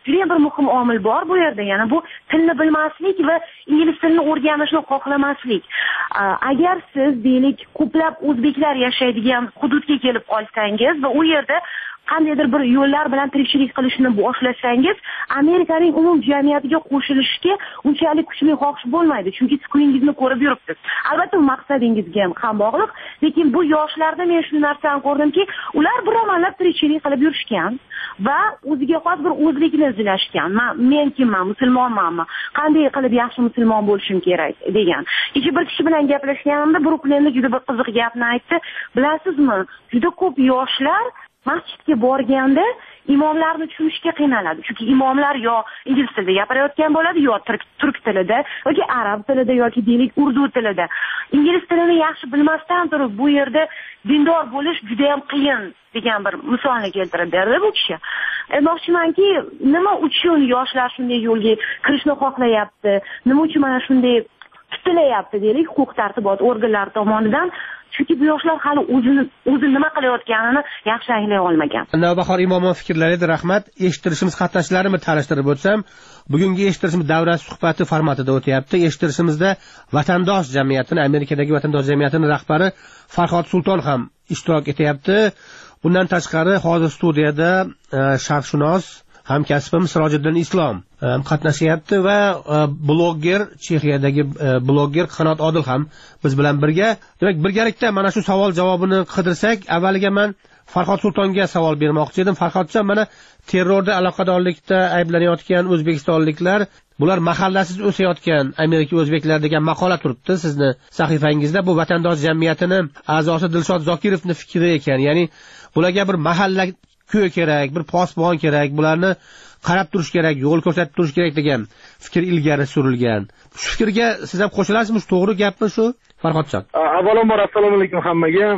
juda ham bir muhim omil bor bu yerda. Ya'ni bu tilni bilmaslik va ingliz tilini o'rganishni xohlamaslik. Agar siz deylik ko'plab o'zbeklar yashaydigan hududga kelib qolsangiz va u yerda qandaydir bir yo'llar bilan tirikchilik qilishni boshlasangiz, Amerikaning umum jamiyatiga qo'shilishga unchalik kuchli xohish bo'lmaydi, chunki siz kuyingizni ko'rib yuribsiz. Albatta maqsadingizga ham bog'liq, lekin bu yoshlarda men shu narsani ko'rdimki, ular biromanlab tirikchilik qilib yurishgan va o'ziga xos bir o'zlikni izlashgan. Men kimman, musulmonmanmi? Qanday qilib yaxshi musulmon bo'lishim kerak degan. Kecha bir kishi bilan gaplashganimda Bruklinda juda bir qiziq gapni aytdi. Bilasizmi, juda ko'p yoshlar masjidga borganda imomlarni tushunishga qiynaladi. Chunki imomlar yo ingliz tilida gapirayotgan bo'ladi, yo turk tilida, yoki arab tilida, yoki deylik urdu tilida. Ingliz tilini yaxshi bilmasdan turib bu yerda dindor bo'lish juda ham qiyin degan bir misolni keltirib berdi bu kishi. Aytmoqchimanki, nima uchun yoshlar shunday yo'lga kirishni xohlayapti? Nima uchun mana shunday tutilayapti deylik huquq-tartibot organlari tomonidan? Chunki bu yoshlar hali o'zi nima qilayotganini yaxshi anglay olmagan. Navbahor Imomov fikrlari edi, rahmat. Eshittirishimiz qatnashchilarini tanishtirib o'tsam, bugungi eshittirishimiz davra suhbati formatida o'tyapti. Eshittirishimizda vatandosh jamiyatini, Amerikadagi vatandosh jamiyatining rahbari Farhod Sulton ham ishtirok etyapti. Bundan tashqari hozir studiyada sharqshunos hamkasbim Sirojiddin Islom qatnashyapti va blogger, Chexiyadagi blogger Qanot Odil ham biz bilan birga. Demak, birgalikda mana shu savol javobini qidirsak, avvaliga men Farhod Sultonga savol bermoqchi edim. Farhodjon, mana terrorda aloqadorlikda ayblanayotgan o'zbekistonliklar, bular mahallasiz o'sayotgan Amerika o'zbeklar degan maqola turibdi sizni sahifangizda. Bu vatandosh jamiyatini a'zosi Dilshod Zokirovning fikri ekan. Ya'ni bularga bir mahalla ko'y kerak, bir posbon kerak, bularni qarab turish kerak, yo'l ko'rsatib turish kerak degan fikr ilgari surilgan. Shu fikrga siz ham qo'shilasizmi? To'g'ri gapmi shu, Farhodjon? Avvalambor assalomu alaykum hammaga.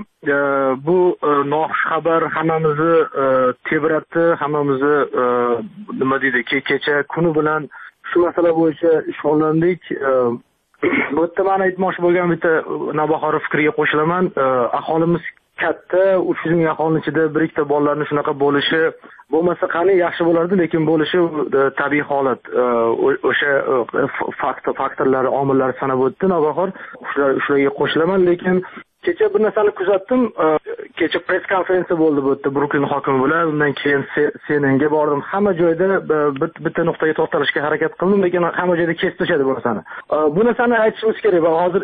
Bu noxush xabar hammamizni tebratdi, hammamizni nima deydi, kecha kuni bilan shu masala bo'yicha shug'ullandik. Bu yerda men aytmoqchi bo'lgan bitta Navbahor fikriga qo'shilaman. Aholimiz katta, 300 ming aholining ichida bir ikkita bolalarning shunaqa bo'lishi bo'lmasa qani yaxshi bo'lardi, lekin bo'lishi tabiiy holat. O'sha faktorlar, omillar sanab o'tdi Navbahor. Shularga qo'shilaman, lekin kecha bir narsani kuzatdim. Kecha press konferensiya bo'ldi bu yerda Bruklin hokimi bilan. Undan keyin CNNga bordim. Hamma joyda bitta nuqtaga to'xtalishga harakat qildim, lekin hamma joyda kesib tashladi bu narsani. Bu narsani aytishimiz kerak va hozir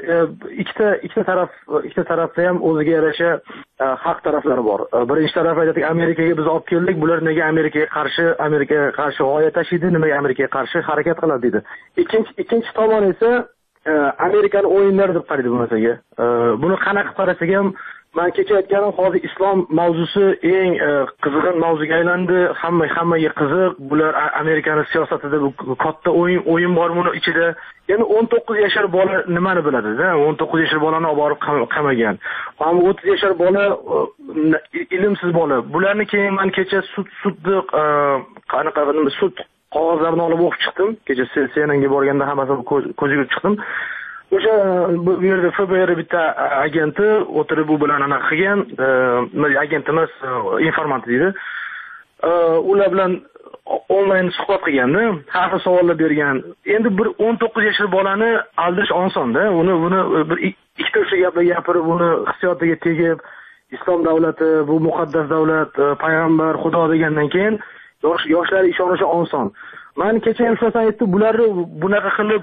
ikkita tarafda ham o'ziga yarasha haq taraflari bor. Birinchi taraf aytadi, Amerikaga biz olib keldik, bular nega Amerikaga qarshi g'oya tashiydi, nimaga Amerikaga qarshi harakat qiladi dedi. Ikkinchi tomon esa Amerikani o'yinlari deb qaraydi bu narsaga. Buni qanaqa qarasak ham, men kecha aytganim, hozir islom mavzusi eng qizg'in mavzuga aylandi. Hammaga qiziq. Bular Amerikaning siyosatida katta o'yin bor buni ichida. Ya'ni 19 yoshar bola nimani biladi-da? 19 yoshar bolani olib borib qamagan. Ammo 30 yoshar bola ilmsiz bola. Bularni keyin men kecha sudni qanaqa sud qog'ozlarini olib o'qib chiqdim. Kecha CNNga borganda hammasini ko'ziga chiqdim. O'sha bu yerda FBR bitta agenti o'tirib u bilan anaqa qilgan, agent emas, informant deydi. Ular bilan onlayn suhbat qilganda, har xil savollar bergan. Endi bir 19 yoshli bolani aldash osonda. Uni bir ikkita uch gaplar gapirib, uni hissiyotiga tegib, islom davlati, bu muqaddas davlat, payg'ambar, Xudo degandan keyin yoshlar ishonishi oson. Men kecha ham shuni aytdim, bularni bunaqa qilib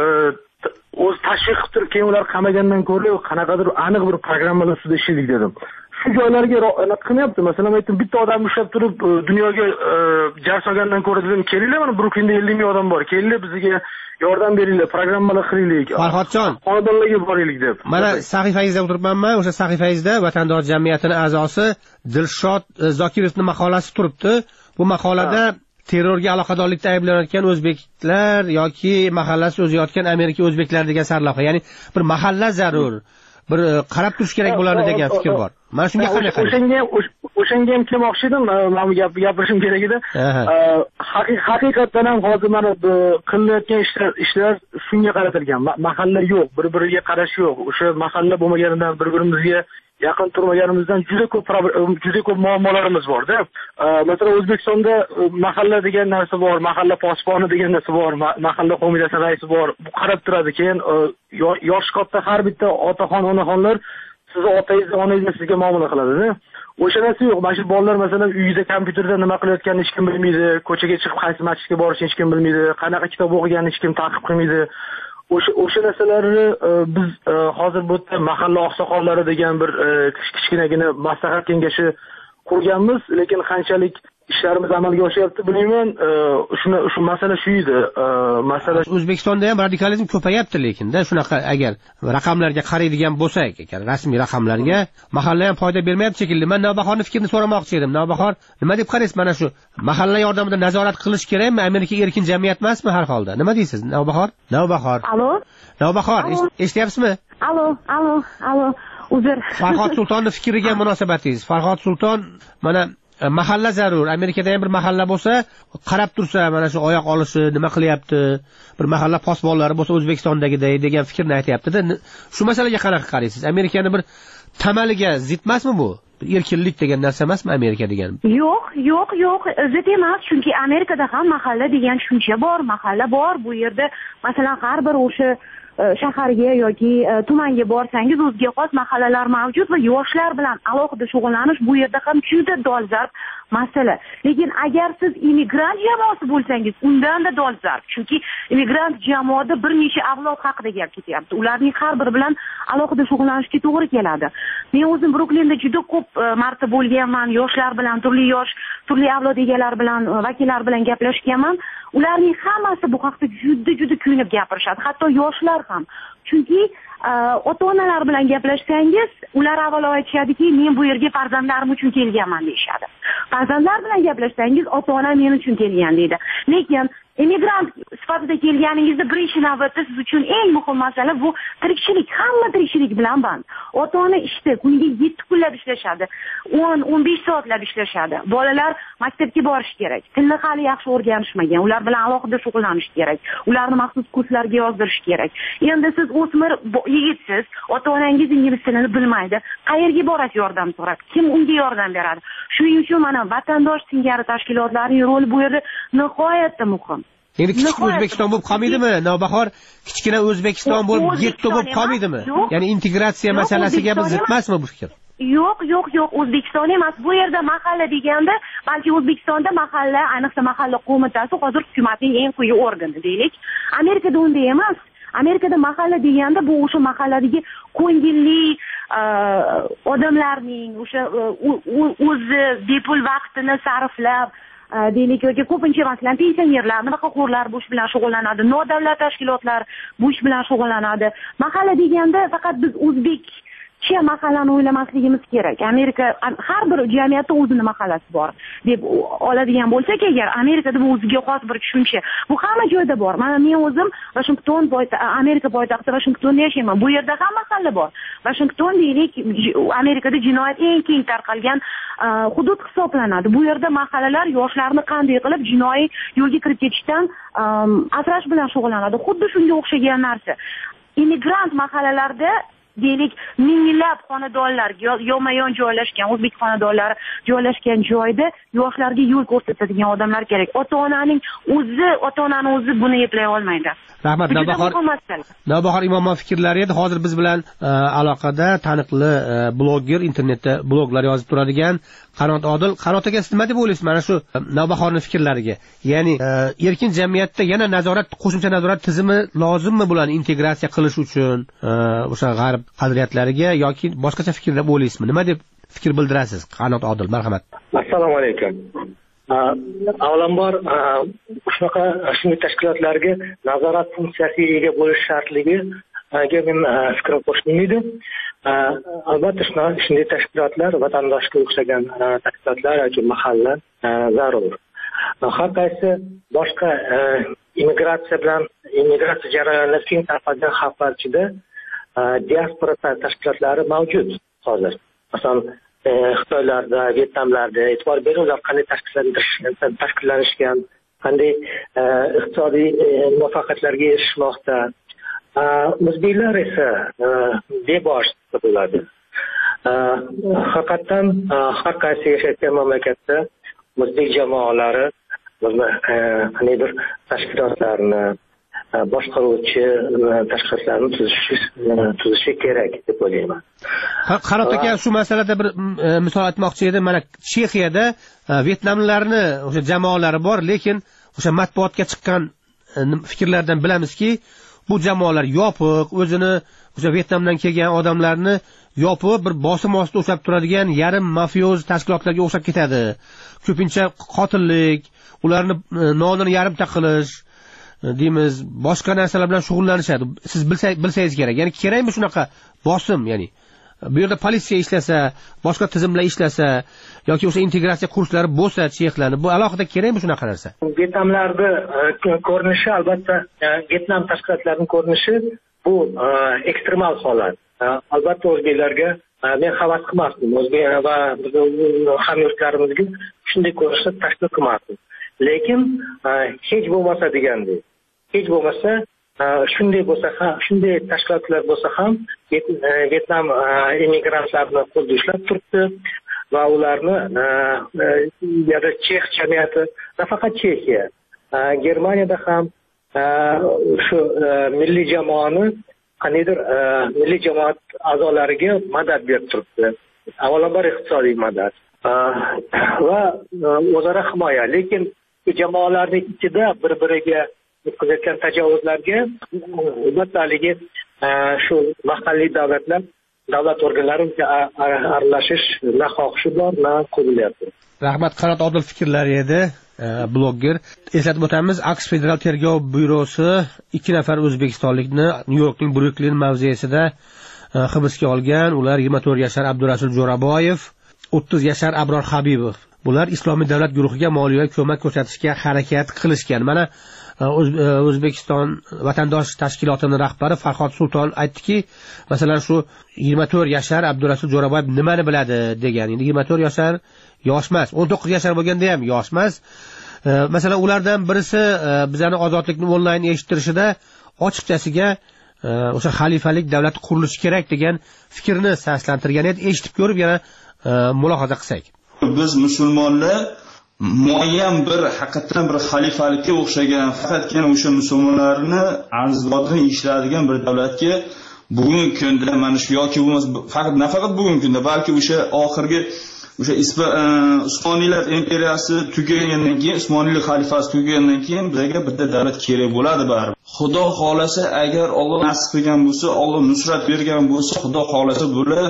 o'z tashviq qilib turib, keyin ular qamagandan ko'ra qanaqadir aniq bir programmalar ustida ishlaylik dedim. Shu joylarga qilmayapti. Masalan, aytdim, bitta odam ushlab turib dunyoga jar solgandan ko'ra dedim, kelinglar, mana Bruklinda 50 ming odam bor. Kelinglar, bizga yordam beringlar, programmalar qilaylik. Farhodjon, xonadonlarga boraylik deb. Mana sahifangizda o'tiribmanman, o'sha sahifangizda vatandosh jamiyatining a'zosi Dilshod Zokirovning maqolasi turibdi. Bu maqolada terrorga aloqadorlikda ayblanayotgan o'zbeklar yoki mahallasi o'zayotgan Amerika o'zbeklar degan sarlavha. Ya'ni bir mahalla zarur, bir qarab turish kerak bo'ladi degan fikr bor. Mana shunga qanday qaraysiz? O'shanga ham kelmoqchi edim, men gapirishim kerak edi. Haqiqatan ham hozir mana qilinayotgan ishlar shunga qaratilgan. Mahalla yo'q, bir-biriga qarash yo'q. O'sha mahalla bo'lmaganidan bir-birimizga yaqin turmaganimizdan juda ko'p muammolarimiz borda. Masalan, O'zbekistonda mahalla degan narsa bor, mahalla posboni degan narsa bor, mahalla qo'mitasi raisi bor. Bu qarab turadi. Keyin yosh katta har bitta otaxon, onaxonlar sizni otangizni, onangizni sizga muomala qiladi-da. O'sha narsa yo'q. Mana shu bolalar masalan uyida kompyuterda nima qilayotganini hech kim bilmaydi, ko'chaga chiqib qaysi masjidga borishini hech kim bilmaydi, qanaqa kitob o'qiganini hech kim ta'qib qilmaydi. O'sha narsalarni biz hozir bu yerda mahalla oqsoqollari degan bir kichkinagina maslahat kengashi qurganmiz, lekin qanchalik ishlarimiz amalga oshyapti bilmayman. Shu masala shu edi. Masala O'zbekistonda ham radikalizm ko'payapti, lekunda shunaqa agar raqamlarga qaraydigan bo'lsak, rasmiy raqamlarga mahalla ham foyda bermayapti shekilli. Men Navbahorning fikrini so'ramoqchi edim. Navbahor, nima deb qaraysiz mana shu mahalla yordamida nazorat qilish kerakmi? Amerika erkin jamiyat emasmi har holda? Nima deysiz, Navbahor? Navbahor. Alo? Navbahor, eshityapsizmi? Alo. Uzr. Farhod Sultonning fikriga munosabatingiz. Farhod Sulton mana mahalla zarur. Amerikada ham bir mahalla bo'lsa, qarab tursa, mana shu oyoq olishi, nima qilyapti, bir mahalla posbonlari bo'lsa O'zbekistondagiday degan fikrni aytayapti-da. Shu masalaga qanaqa qaraysiz? Amerikani bir tamaliga zid emasmi bu? Erkinlik degan narsa emasmi Amerika degan? Yo'q, zid emas, chunki Amerikada ham mahalla degan tushuncha bor, mahalla bor. Bu yerda masalan har bir o'sha shaharga yoki tumanga borsangiz o'ziga xos mahallalar mavjud va yoshlar bilan alohida shug'ullanish bu yerda ham juda dolzarb masala. Lekin agar siz immigrant jamoasi bo'lsangiz, undan-da dolzarb. Chunki immigrant jamoada bir necha avlod haqida gap ketyapti. Ularning har biri bilan alohida shug'ullanishga to'g'ri keladi. Men o'zim Bruklinda juda ko'p marta bo'lganman, yoshlar bilan, turli avlod egalari bilan, vakillar bilan gaplashganman. Ularning hammasi bu haqda juda kuyunib gapirishadi, hatto yoshlar ham. Chunki ota-onalar bilan gaplashsangiz, ular avvalo aytishadiki, men bu yerga farzandlarim uchun kelganman deyshadi. Farzandlar bilan gaplashsangiz, ota-ona men uchun kelgan deydi. Lekin emigrant sifatida kelganingizda birinchi navbatda siz uchun eng muhim masala bu tirikchilik. Hamma tirikchilik bilan band. Ota-ona ishda kuniga 7 kunlab ishlashadi, 10-15 soatlab ishlashadi. Bolalar maktabga borish kerak. Tilni hali yaxshi o'rganishmagan. Ular bilan alohida shug'ullanish kerak. Ularni maxsus kurslarga yozdirish kerak. Endi siz o'smir yigitsiz, ota-onangiz ingliz tilini bilmaydi. Qayerga borasiz yordam so'rab? Kim unga yordam beradi? Shuning uchun mana vatandosh singari tashkilotlarning roli bu yerda nihoyatda muhim. Endi kichik O'zbekiston bo'lib qolmaydimi? Navbahor, kichkina O'zbekiston bo'lib yetti bo'lib qolmaydimi? Ya'ni integratsiya masalasiga biz zid emasmi bu fikr? Yo'q, O'zbekiston emas. Bu yerda mahalla deganda, balki O'zbekistonda mahalla, ayniqsa mahalla qo'mitasi hozir hukumatning eng quyi organi deylik. Amerikada unday emas. Amerikada mahalla deganda bu o'sha mahalladagi ko'ngilli odamlarning o'sha o'zi bepul vaqtini sarflab deylik yoki ko'pincha masalan pensionerlar, nafaqaxo'rlar bu ish bilan shug'ullanadi, nodavlat tashkilotlar bu ish bilan shug'ullanadi. Mahalla deganda faqat biz o'zbekcha mahallani o'ylamasligimiz kerak. Amerika har bir jamiyatda o'zining mahallasi bor deb oladigan bo'lsak agar, Amerikada bu o'ziga xos bir tushuncha. Bu hamma joyda bor. Mana men o'zim Amerika poytaxti Washingtonda yashayman. Bu yerda ham mahalla bor. Washington deylik Amerikada jinoyat eng keng tarqalgan hudud hisoblanadi. Bu yerda mahallalar yoshlarni qanday qilib jinoiy yo'lga kirib ketishdan asrash bilan shug'ullanadi. Xuddi shunga o'xshagan narsa. Immigrant mahallalarda deylik minglab xonadonlar yonma-yon joylashgan, o'zbek xonadonlari joylashgan joyda yoshlarga yo'l ko'rsatadigan odamlar kerak. Ota-onani o'zi buni eplay olmaydi. Rahmat, Navbahor Imomov fikrlari edi. Hozir biz bilan aloqada taniqli blogger, internetda bloglar yozib turadigan Qanot Odil. Qanot aka, siz nima deb o'ylaysiz mana shu Navbahorning fikrlariga? Ya'ni erkin jamiyatda yana qo'shimcha nazorat tizimi lozimmi bularni integratsiya qilish uchun o'sha g'arb qadriyatlariga yoki boshqacha fikrlab o'ylaysizmi? Nima deb fikr bildirasiz, Qanot Odil? Marhamat. Assalomu alaykum. Avvalambor shunday tashkilotlarga nazorat funksiyasiga ega bo'lish shartligiga men fikrim qo'shilmaydi. Albatta shunday tashkilotlar vatandoshga o'xshagan tashkilotlar yoki mahalla zarur. Har qaysi boshqa immigratsiya jarayonida keng tarqalgan xalqlar ichida diaspora tashkilotlari mavjud hozir. Masalan, Xitoylarda, Vyetnamlarda e'tibor berib, ular qanday tashkillanishgan, qanday iqtisodiy muvaffaqiyatlarga erishmoqda. O'zbeklar esa bebosh bo'ladi. haqiqatdan har qaysi yashayotgan mamlakatda o'zbek jamoalari qanday bir tashkilotlarni boshqaruvchi tashkilotlarni tuzishi kerak deb o'ylayman. Qanot aka, shu masalada bir misol aytmoqchi edim. Mana Chexiyada Vyetnamlarni o'sha jamoalari bor, lekin o'sha matbuotga chiqqan fikrlardan bilamizki, bu jamoalar yopiq, o'zini o'sha Vyetnamdan kelgan odamlarni yopib bir bosim ostida o'sab turadigan yarim mafioz tashkilotlarga o'xshab ketadi. Ko'pincha qotillik, ularni nonini yarimta qilish deymiz, boshqa narsalar bilan shug'ullanishadi. Siz bilsangiz kerak. Ya'ni kerakmi shunaqa bosim, ya'ni bu yerda politsiya ishlasa, boshqa tizimlar ishlasa yoki o'sha integratsiya kurslari bo'lsa chexlarni, bu alohida kerakmi shunaqa narsa? Vyetnamlarda ko'rinishi, albatta Vyetnam tashkilotlarining ko'rinishi bu ekstremal holat. Albatta o'zbeklarga men havas qilmasdim. O'zbek va hamyurtlarimizga shunday ko'rishni tashkil qilmasdim. Lekin hech bo'lmasa degandek, hech bo'lmasa shunday bo'lsa ham, shunday tashkilotlar bo'lsa ham Vyetnam immigrantlarni qo'lda ushlab turibdi va ularni yana Chex jamiyati, nafaqat Chexiya, Germaniyada ham shu milliy jamoani qaniydir milliy jamoat a'zolariga madad berib turibdi. Avvalambor iqtisodiy madad va o'zaro himoya. Lekin bu jamoalarning ichida bir-biriga o'tkazayotgan tajovuzlarga albatta shu mahalliy davlat organlari aralashish na xohishi bor, na qo'llayapti. Rahmat, Qanot Odil fikrlari edi, blogger. Eslatib o'tamiz, AQSh Federal tergov byurosi 2 nafar o'zbekistonlikni Nyu-Yorkning Bruklin mavzesida hibsga olgan. Ular 24 yashar Abdurasul Jo'raboyev, 30 yashar Abror Habibov. Bular Islomiy davlat guruhiga moliyaviy ko'mak ko'rsatishga harakat qilishgan. Mana O'zbekiston vatandosh tashkilotining rahbari Farhod Sulton aytdiki, masalan shu 24 yashar Abdurasul Jo'raboyev nimani biladi degan. Endi 24 yashar yosh emas, 19 yashar bo'lganda ham yosh emas. Masalan, ulardan birisi bizani ozodlikni onlayn eshittirishida ochiqchasiga o'sha xalifalik davlati qurilishi kerak degan fikrni saslantirgan edi. Eshitib ko'rib yana mulohaza qilsak. Biz musulmonlar muayyan bir haqiqatan bir xalifalikka o'xshagan, faqatgina o'sha musulmonlarni arzodini ishlaydigan bir davlatga bugungi kunda mana shu yoki bo'lmasa faqat nafaqat bugungi kunda, balki o'sha oxirgi o'sha Usmoniylar imperiyasi tugagandan keyin, Usmoniylik xalifasi tugagandan keyin bizga bitta davlat kerak bo'ladi baribir. Xudo xolasa, agar Alloh nasib qilgan bo'lsa, Alloh nusrat bergan bo'lsa, Xudo xolasa bular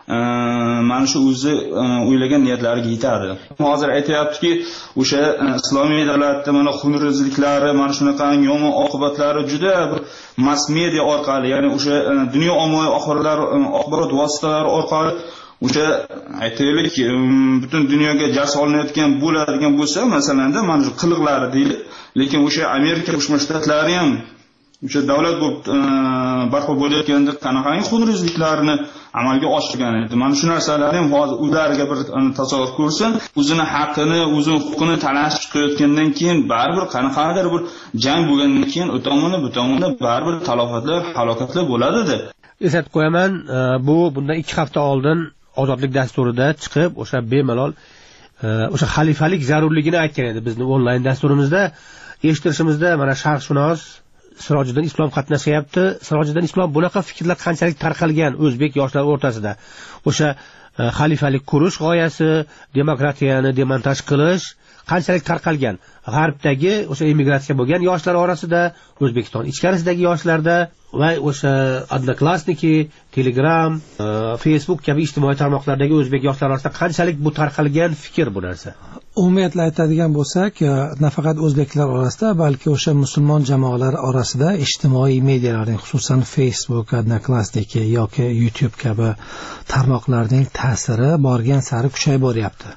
mana shu o'zi o'ylagan niyatlariga yetadi. Hozir aytayaptiki, o'sha islomiy davlatda mana xunrezliklari, mana shunaqa yomon oqibatlari juda bir mass media orqali, ya'ni o'sha dunyo ommaviy axborot vositalari orqali o'sha aytaylik butun dunyoga jar solinayotgan bo'ladigan bo'lsa, masalanda mana shu qiliqlari deydi. Lekin o'sha Amerika Qo'shma Shtatlari ham o'sha davlat bo'lib barpo bo'layotganda qanaqangi xunrezliklarni amalga oshirgan edi. Mana shu narsalar ham hozir ularga bir tasavvur ko'rsin, o'zini haqqini, o'zini huquqini talashib chiqayotgandan keyin baribir qanaqadir bir jang bo'lgandan keyin u tomoni baribir talofatlar, halokatlar bo'ladi-da. Eslatib qo'yaman, bundan 2 hafta oldin ozodlik dasturida chiqib, o'sha bemalol o'sha xalifalik zarurligini aytgan edi. Bizni onlayn dasturimizda eshittirishimizda mana sharqshunos Sirojiddin Islom qatnashyapti. Sirojiddin Islom bunaqa fikrlar qanchalik tarqalgan o'zbek yoshlar o'rtasida. O'sha xalifalik qurish g'oyasi, demokratiyani demontaj qilish qanchalik tarqalgan. G'arbdagi o'sha immigratsiya bo'lgan yoshlar orasida, O'zbekiston ichkarisidagi yoshlarda va o'sha Odnoklassniki, Telegram, Facebook kabi ijtimoiy tarmoqlardagi o'zbek yoshlar orasida qanchalik bu tarqalgan fikr bu narsa. Umumiyatla aytadigan bo'lsak, nafaqat o'zbeklar orasida, balki o'sha musulmon jamoalar orasida ijtimoiy medialarning, xususan Facebook, Odnoklassniki yoki YouTube kabi tarmoqlarning ta'siri borgan sari kuchayib boryapti.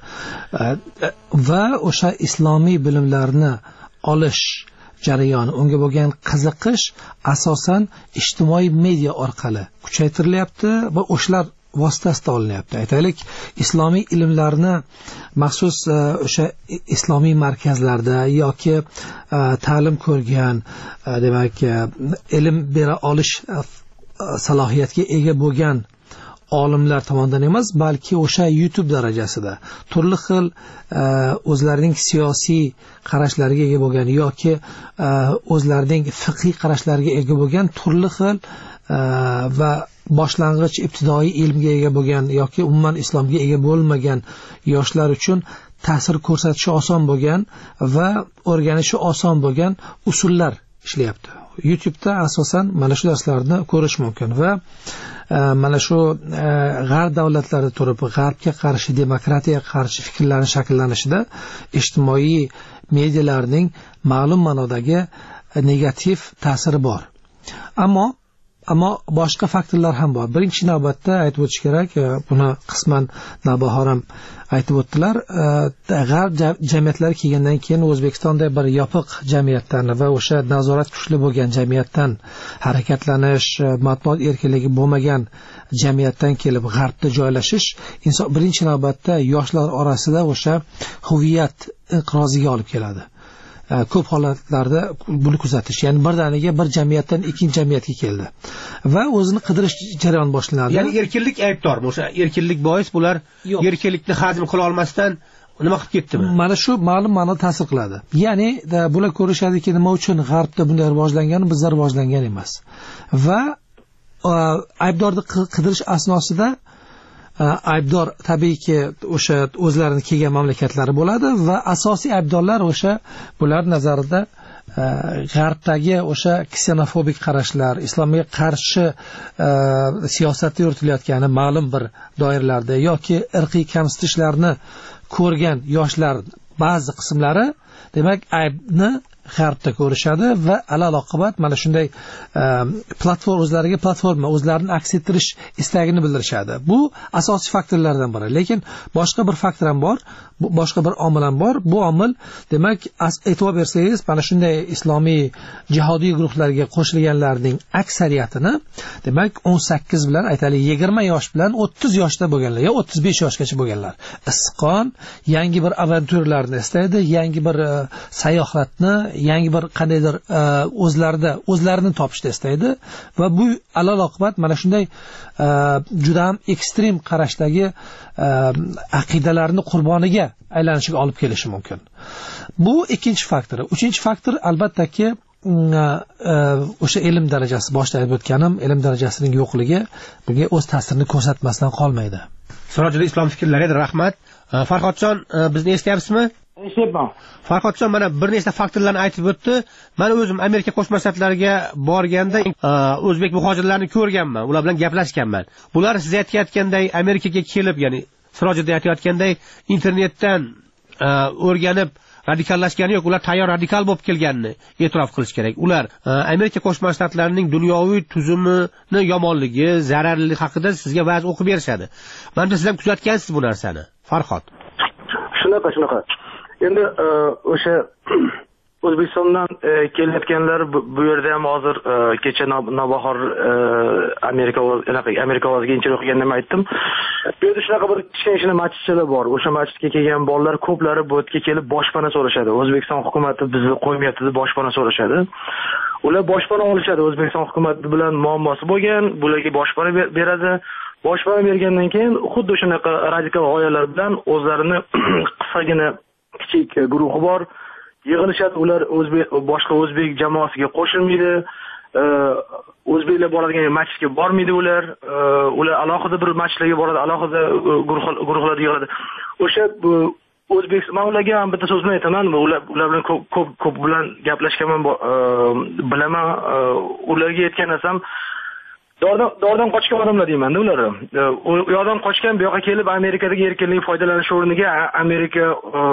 Va o'sha islomiy bilimlarni olish jarayoni, unga bo'lgan qiziqish asosan ijtimoiy media orqali kuchaytirilyapti va o'shalar vositasida olinyapti. Aytaylik, islomiy ilmlarni maxsus o'sha islomiy markazlarda yoki ta'lim ko'rgan, demak, ilm bera olish salohiyatga ega bo'lgan olimlar tomonidan emas, balki o'sha YouTube darajasida turli xil o'zlarining siyosiy qarashlariga ega bo'lgan yoki o'zlarining fiqhiy qarashlariga ega bo'lgan turli xil va boshlang'ich ibtidoiy ilmga ega bo'lgan yoki umuman islomga ega bo'lmagan yoshlar uchun ta'sir ko'rsatishi oson bo'lgan va o'rganishi oson bo'lgan usullar ishlayapti. YouTube'da asosan mana shu darslarni ko'rish mumkin va mana shu g'arb davlatlarida turib g'arbga qarshi, demokratiyaga qarshi fikrlarning shakllanishida ijtimoiy medialarning ma'lum ma'nodagi negativ ta'siri bor. Ammo boshqa faktorlar ham bor. Birinchi navbatda aytib o'tish kerak, buni qisman Navbahor ham aytib o'tdilar. G'arb jamiyatlari kelgandan keyin O'zbekistonda bir yopiq jamiyatdan va o'sha nazorat kuchli bo'lgan jamiyatdan harakatlanish, matbuot erkinligi bo'lmagan jamiyatdan kelib g'arbda joylashish inson birinchi navbatda yoshlar orasida o'sha huviyat inqiroziga olib keladi. Ko'p holatlarda buni kuzatish, ya'ni birdaniga bir jamiyatdan ikkinchi jamiyatga keldi va o'zini qidirish jarayoni boshlanadi. Ya'ni erkinlik aybdormi? O'sha erkinlik bois bular erkinlikni hazm qila olmasdan nima qilib ketdimi? Mana shu ma'lum ma'noda ta'sir qiladi. Ya'ni bular ko'rishadiki, nima uchun g'arbda bunday rivojlangan, bizda rivojlangan emas. Va aybdorni qidirish asnosida aybdor tabiiyki o'sha o'zlarini kelgan mamlakatlari bo'ladi va asosiy aybdorlar o'sha bular nazarida g'arbdagi o'sha ksenofobik qarashlar, islomga qarshi siyosatda yuritilayotgani ma'lum bir doiralarda yoki irqiy kamsitishlarni ko'rgan yoshlar ba'zi qismlari demak aybni g'arbda ko'rishadi va alal-oqibat mana shunday o'zlariga platforma, o'zlarini aks ettirish istagini bildirishadi. Bu asosiy faktorlardan biri. Lekin boshqa bir faktor ham bor, boshqa bir omil ham bor. Bu omil demak e'tibor bersangiz, mana shunday islomiy jihodiy guruhlarga qo'shilganlarning aksariyatini demak 18 bilan aytaylik 20 yosh bilan 30 yoshda bo'lganlar yo 35 yoshgacha bo'lganlar. Issiqon yangi bir avantyurlarni istaydi, yangi bir sayohatni, yangi bir qandaydir o'zlarini topishni istaydi va bu alal-oqibat mana shunday juda ham ekstrem qarashdagi aqidalarni qurboniga aylanishiga olib kelishi mumkin. Bu ikkinchi faktor. Uchinchi faktor albattaki o'sha ilm darajasi, boshda aytib o'tganim, ilm darajasining yo'qligi bunga o'z ta'sirini ko'rsatmasdan qolmaydi. Sirojul Islom fikrlari edi, rahmat. Farhodjon, bizni eshityapsizmi? Eshityapman. Farhodjon mana bir nechta faktorlarni aytib o'tdi. Men o'zim Amerika Qo'shma Shtatlariga borganda o'zbek muhojirlarni ko'rganman, ular bilan gaplashganman. Bular siz aytayotganday Amerikaga kelib, ya'ni Sirojulda aytayotganday internetdan o'rganib radikallashgani yo'q, ular tayyor radikal bo'lib kelganini e'tirof qilish kerak. Ular Amerika Qo'shma Shtatlarining dunyoviy tuzumini yomonligi, zararligi haqida sizga va'z o'qib berishadi. Menimcha siz ham kuzatgansiz bu narsani, Farhod. Shunaqa. Endi o'sha O'zbekistondan kelayotganlar bu yerda ham hozir kecha Navbahor Amerika ovoziga inchir o'qiganda ham aytdim. Bu yerda shunaqa bir kichkina masjidlar bor. O'sha masjidga kelgan bolalar ko'plari bu yerga kelib boshpana so'rashadi. O'zbekiston hukumati bizni qo'ymayapti deb boshpana so'rashadi. Ular boshpana olishadi. O'zbekiston hukumati bilan muammosi bo'lgan, bularga boshpana beradi. Boshpana bergandan keyin xuddi shunaqa radikal g'oyalar bilan o'zlarini qisqagina kichik guruhi bor. Yig'ilishadi, ular boshqa o'zbek jamoasiga qo'shilmaydi. O'zbeklar boradigan matchga bormaydi ular. Ular alohida bir matchlarga boradi, alohida guruhlarda yig'iladi. O'sha O'zbekiston, men ularga ham bitta so'zni aytaman, ular bilan ko'p bilan gaplashganman, bilaman. Ularga aytgan narsam, dordan qochgan odamlar deyman-da ular. U yoqdan qochgan, bu yoqqa kelib Amerikadagi erkinlik foydalanish o'rniga Amerika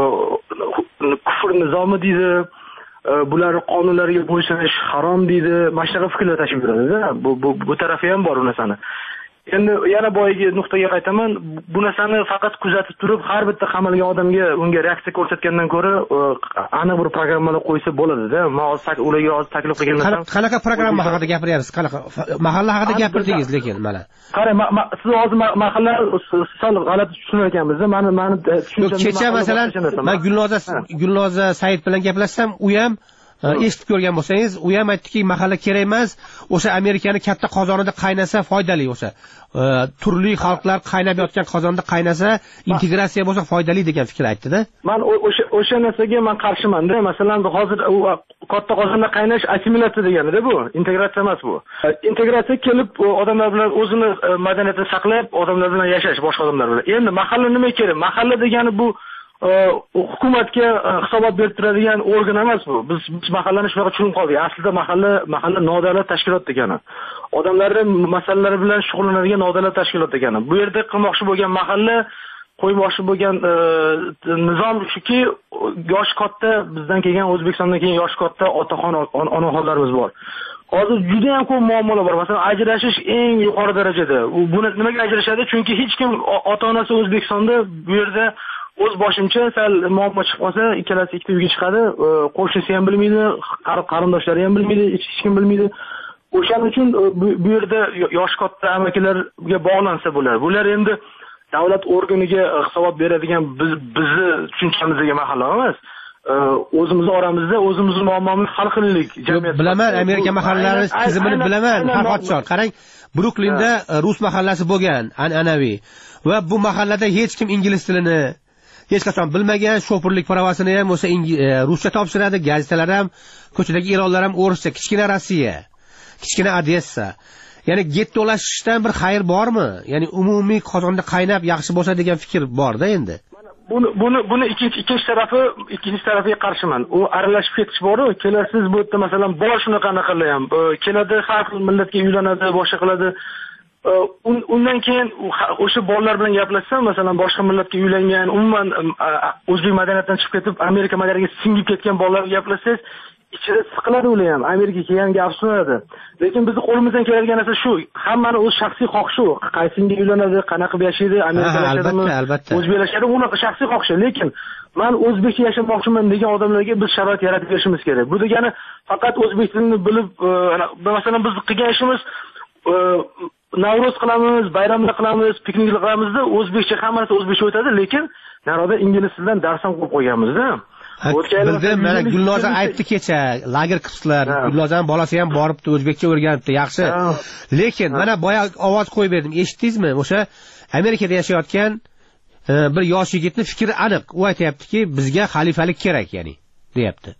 kufr nizomi deydi, bular qonunlariga bo'ysunish harom deydi, mana shunaqa fikrlar tashib yuradi-da. Bu tarafi ham bor u narsani. Endi yana boyagi nuqtaga qaytaman, bu narsani faqat kuzatib turib, har bitta qamalgan odamga unga reaksiya ko'rsatgandan ko'ra, aniq bir programmalar qo'ysa bo'ladi-da. Men hozir ularga taklif qilganman. Qanaqa programma haqida gapiryapsiz? Qanaqa mahalla haqida gapirdingiz lekin mana. Qarang, siz hozir mahalla sal g'alati tushunayotganmiz-da. Meni tushuncham. Kecha masalan, men Gulnoza Said bilan gaplashsam, u ham eshitib ko'rgan bo'lsangiz, u ham aytdiki, mahalla kerak emas, o'sha Amerikani katta qozonida qaynasa foydali, o'sha turli xalqlar qaynab yotgan qozonda qaynasa, integratsiya bo'lsa foydali degan fikr aytdi-da. Men o'sha narsaga men qarshiman-da. Masalan, hozir u katta qozonda qaynash assimilyatsiya degani-da bu, integratsiya emas bu. Integratsiya kelib odamlar bilan o'zini madaniyatini saqlab, odamlar bilan yashash, boshqa odamlar bilan. Endi mahalla nima kerak? Mahalla degani bu hukumatga hisobot berib turadigan organ emas bu. Biz mahallani shunaqa tushunib qoldik. Aslida mahalla nodavlat tashkilot degani. Odamlarning masalalari bilan shug'ullanadigan nodavlat tashkilot degani. Bu yerda qilmoqchi bo'lgan mahalla, qo'ymoqchi bo'lgan nizom shuki, yosh katta, bizdan kelgan, O'zbekistondan kelgan yosh katta otaxon onaxonlarimiz bor. Hozir juda ham ko'p muammolar bor. Masalan, ajrashish eng yuqori darajada. Buni nimaga ajrashadi? Chunki hech kim ota-onasi O'zbekistonda bu yerda o'z boshimcha sal muammo chiqib qolsa, ikkalasi ikkita uyga chiqadi, qo'shnisi ham bilmaydi, qarindoshlari ham bilmaydi, hech kim bilmaydi. O'shaning uchun bu yerda yosh katta amakilarga bog'lansa bo'ladi. Bular endi davlat organiga hisobot beradigan bizni tushunchamizga mahalla emas. O'zimiz oramizda o'zimizning muammomizni hal qilaylik. Jamiyat bilaman, Amerika mahallari tizimini bilaman. Farhodjon, qarang, Bruklinda rus mahallasi bo'lgan, an'anaviy. Va bu mahallada hech kim ingliz tilini hech qachon bilmagan, shofirlik pravosini ham o'sha ruscha topshiradi, gazetalar ham, ko'chadagi e'lonlar ham o'rischa, kichkina Rossiya, kichkina Odessa. Ya'ni gettolashishdan bir xayr bormi? Ya'ni umumiy qozonda qaynab yaxshi bo'lsa degan fikr bor-da endi. Buni ikkinchi tarafiga qarshiman. U aralashib ketish bor-ku, kelasiz bu yerda masalan bor shunaqa ham keladi, har xil millatga uylanadi, boshqa qiladi. Undan keyin o'sha bolalar bilan gaplashsam, masalan, boshqa millatga uylangan, umuman o'zbek madaniyatidan chiqib ketib, Amerika madaniyatiga singib ketgan bolalarga gaplashsangiz, ichida siqiladi ular ham, Amerika kelganiga afsuslanadi. Lekin bizni qo'limizdan keladigan narsa shu, hammani o'z shaxsiy xohishi, qaysinga uylanadi, qanaqa qilib yashaydi, Amerikada yashadimi, o'zbeklar unaqa shaxsiy xohishi. Lekin men o'zbekcha yashamoqchiman degan odamlarga biz sharoit yaratib berishimiz kerak. Bu degani faqat o'zbek tilini bilib, masalan, biz qilgan ishimiz Navro'z qilamiz, bayramlar qilamiz, pikniklar qilamizda, o'zbekcha hammasi o'zbekcha o'tadi, lekin naroda ingliz tilidan dars ham qo'yib qo'yganmiz-da. Bildim, mana Gulnoza aytdi kecha, lager qilibsizlar. Gulnozaning bolasi ham boribdi, o'zbekcha o'rganibdi, yaxshi. Lekin mana boya ovoz qo'yib berdim, eshitdingizmi? O'sha Amerikada yashayotgan bir yosh yigitning fikri aniq. U aytayaptiki, bizga xalifalik kerak, ya'ni, deyapti.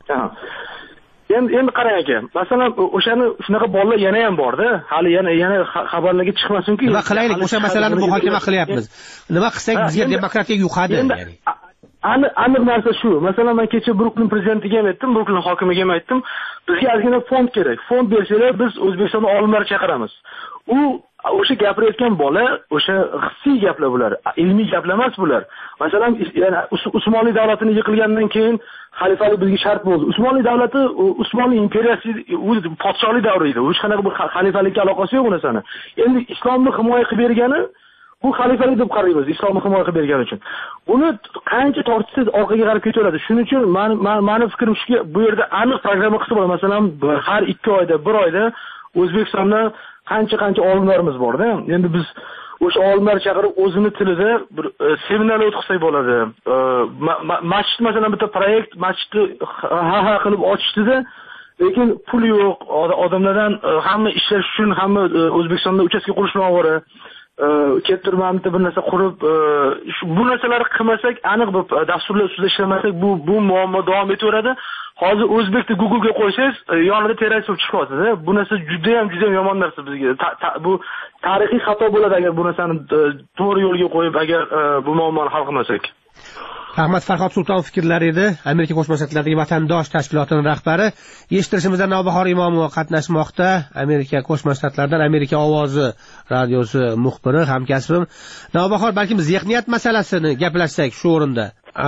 Endi qarang aka, masalan, o'shani shunaqa bolalar yana ham bor-da. Hali yana xabarlarga chiqmasin-ku. Nima qilaylik, o'sha masalani muhokama qilyapmiz. Nima qilsak bizga demokratiya yuqadi, ya'ni. Aniq narsa shu. Masalan, men kecha Bruklin prezidentiga ham aytdim, Bruklin hokimiga ham aytdim. Bizga ozgina fond kerak. Fond bersanglar, biz O'zbekistonda olimlar chaqiramiz. O'sha gapirayotgan bola, o'sha hissiy gaplar bular, ilmiy gaplar emas bular. Masalan, Usmonli davlatining yiqilganidan keyin xalifalik bizga shart bo'ldi. Usmonli davlati Usmonli imperiyasi podshohlik davri edi. Hech qanaqa bir xalifalikka aloqasi yo'q bu narsani. Endi islomni himoya qilib bergani bu xalifalik deb qaraymiz, islomni himoya qilib bergani uchun. Buni qancha tortishsiz orqaga qarab ketaveradi. Shuning uchun meni fikrim shuki, bu yerda aniq programma qilsa bo'ladi. Masalan, har 2 oyda, 1 oyda O'zbekistonda qancha olimlarimiz bor-da. Endi biz o'sha olimlar chaqirib o'zini tilida bir seminarlar o'tkazsak bo'ladi. Masjid masalan bitta proyekt, masjidni ha qilib ochishdi-da, lekin pul yo'q. Odamlardan hamma ishlash uchun hamma O'zbekistonda uchastka qurishni ovora. Keltirmamda bir narsa qurib, bu narsalarni qilmasak, aniq bir dasturlar ustida ishlamasak, bu muammo davom etaveradi. Hozir o'zbekni Google'ga qo'ysangiz, yonida terrorist chiqib qoladi. Bu narsa juda ham yomon narsa bizga. Bu tarixiy xato bo'ladi agar bu narsani to'g'ri yo'lga qo'yib, agar bu muammoni hal qilmasak. Ahmad Farhod Sultonov fikrlari edi. Amerika Qo'shma Shtatlaridagi vatandosh tashkilotining rahbari. Eshittirishimizda Navbahor Imomova qatnashmoqda. Amerika Qo'shma Shtatlaridan Amerika ovozi radiosi muxbiri, hamkasbim. Navbahor, balki zehniyat masalasini gaplashsak shu o'rinda.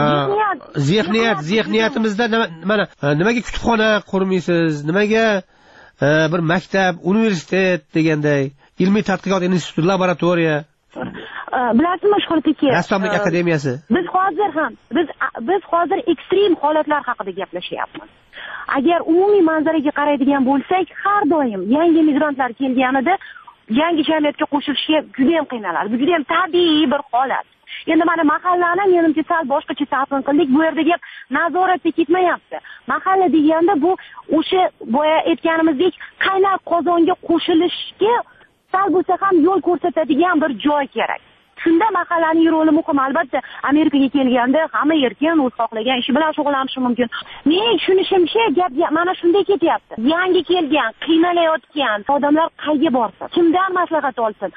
Zehniyatimizda mana nimaga kutubxona qurmaysiz? Nimaga bir maktab, universitet deganday, ilmiy tadqiqot instituti, laboratoriya? Bilasizmi, Shuhrat aka? Rassomlik akademiyasi. Biz hozir ekstrem holatlar haqida gaplashyapmiz. Agar umumiy manzaraga qaraydigan bo'lsak, har doim yangi migrantlar kelganida yangi jamiyatga qo'shilishga juda ham qiynaladi. Bu juda ham tabiiy bir holat. Endi mana mahallani menimcha sal boshqacha talqin qildik. Bu yerda gap nazoratga ketmayapti. Mahalla deganda bu o'sha boya aytganimizdek qaynab qozonga qo'shilishga sal bo'lsa ham yo'l ko'rsatadigan bir joy kerak. Shunda mahallaning roli muhim. Albatta, Amerikaga kelganda hamma erkin o'z xohlagan ishi bilan shug'ullanishi mumkin. Men tushunishimcha gap mana shunday ketyapti. Yangi kelgan, qiynalayotgan odamlar qayga borsin? Kimdan maslahat olsin?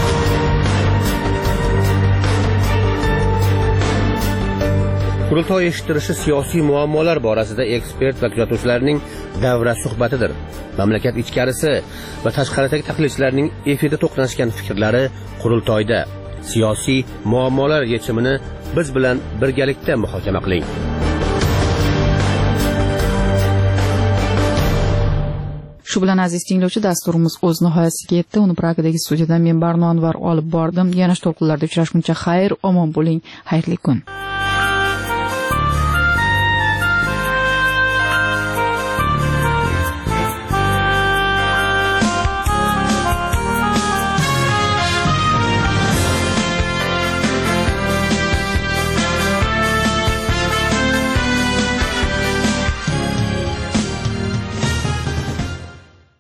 Qurultoy eshittirishi siyosiy muammolar borasida ekspert va kuzatuvchilarning davra suhbatidir. Mamlakat ichkarisi va tashqaridagi tahlilchilarning efirda to'qnashgan fikrlari qurultoyda. Siyosiy muammolar yechimini biz bilan birgalikda muhokama qiling. Shu bilan aziz tinglovchi, dasturimiz o'z nihoyasiga yetdi. Uni Pragadagi studiyadan men Barno Anvar olib bordim. Yana to'lqinlarda uchrashguncha xayr, omon bo'ling. Xayrli kun.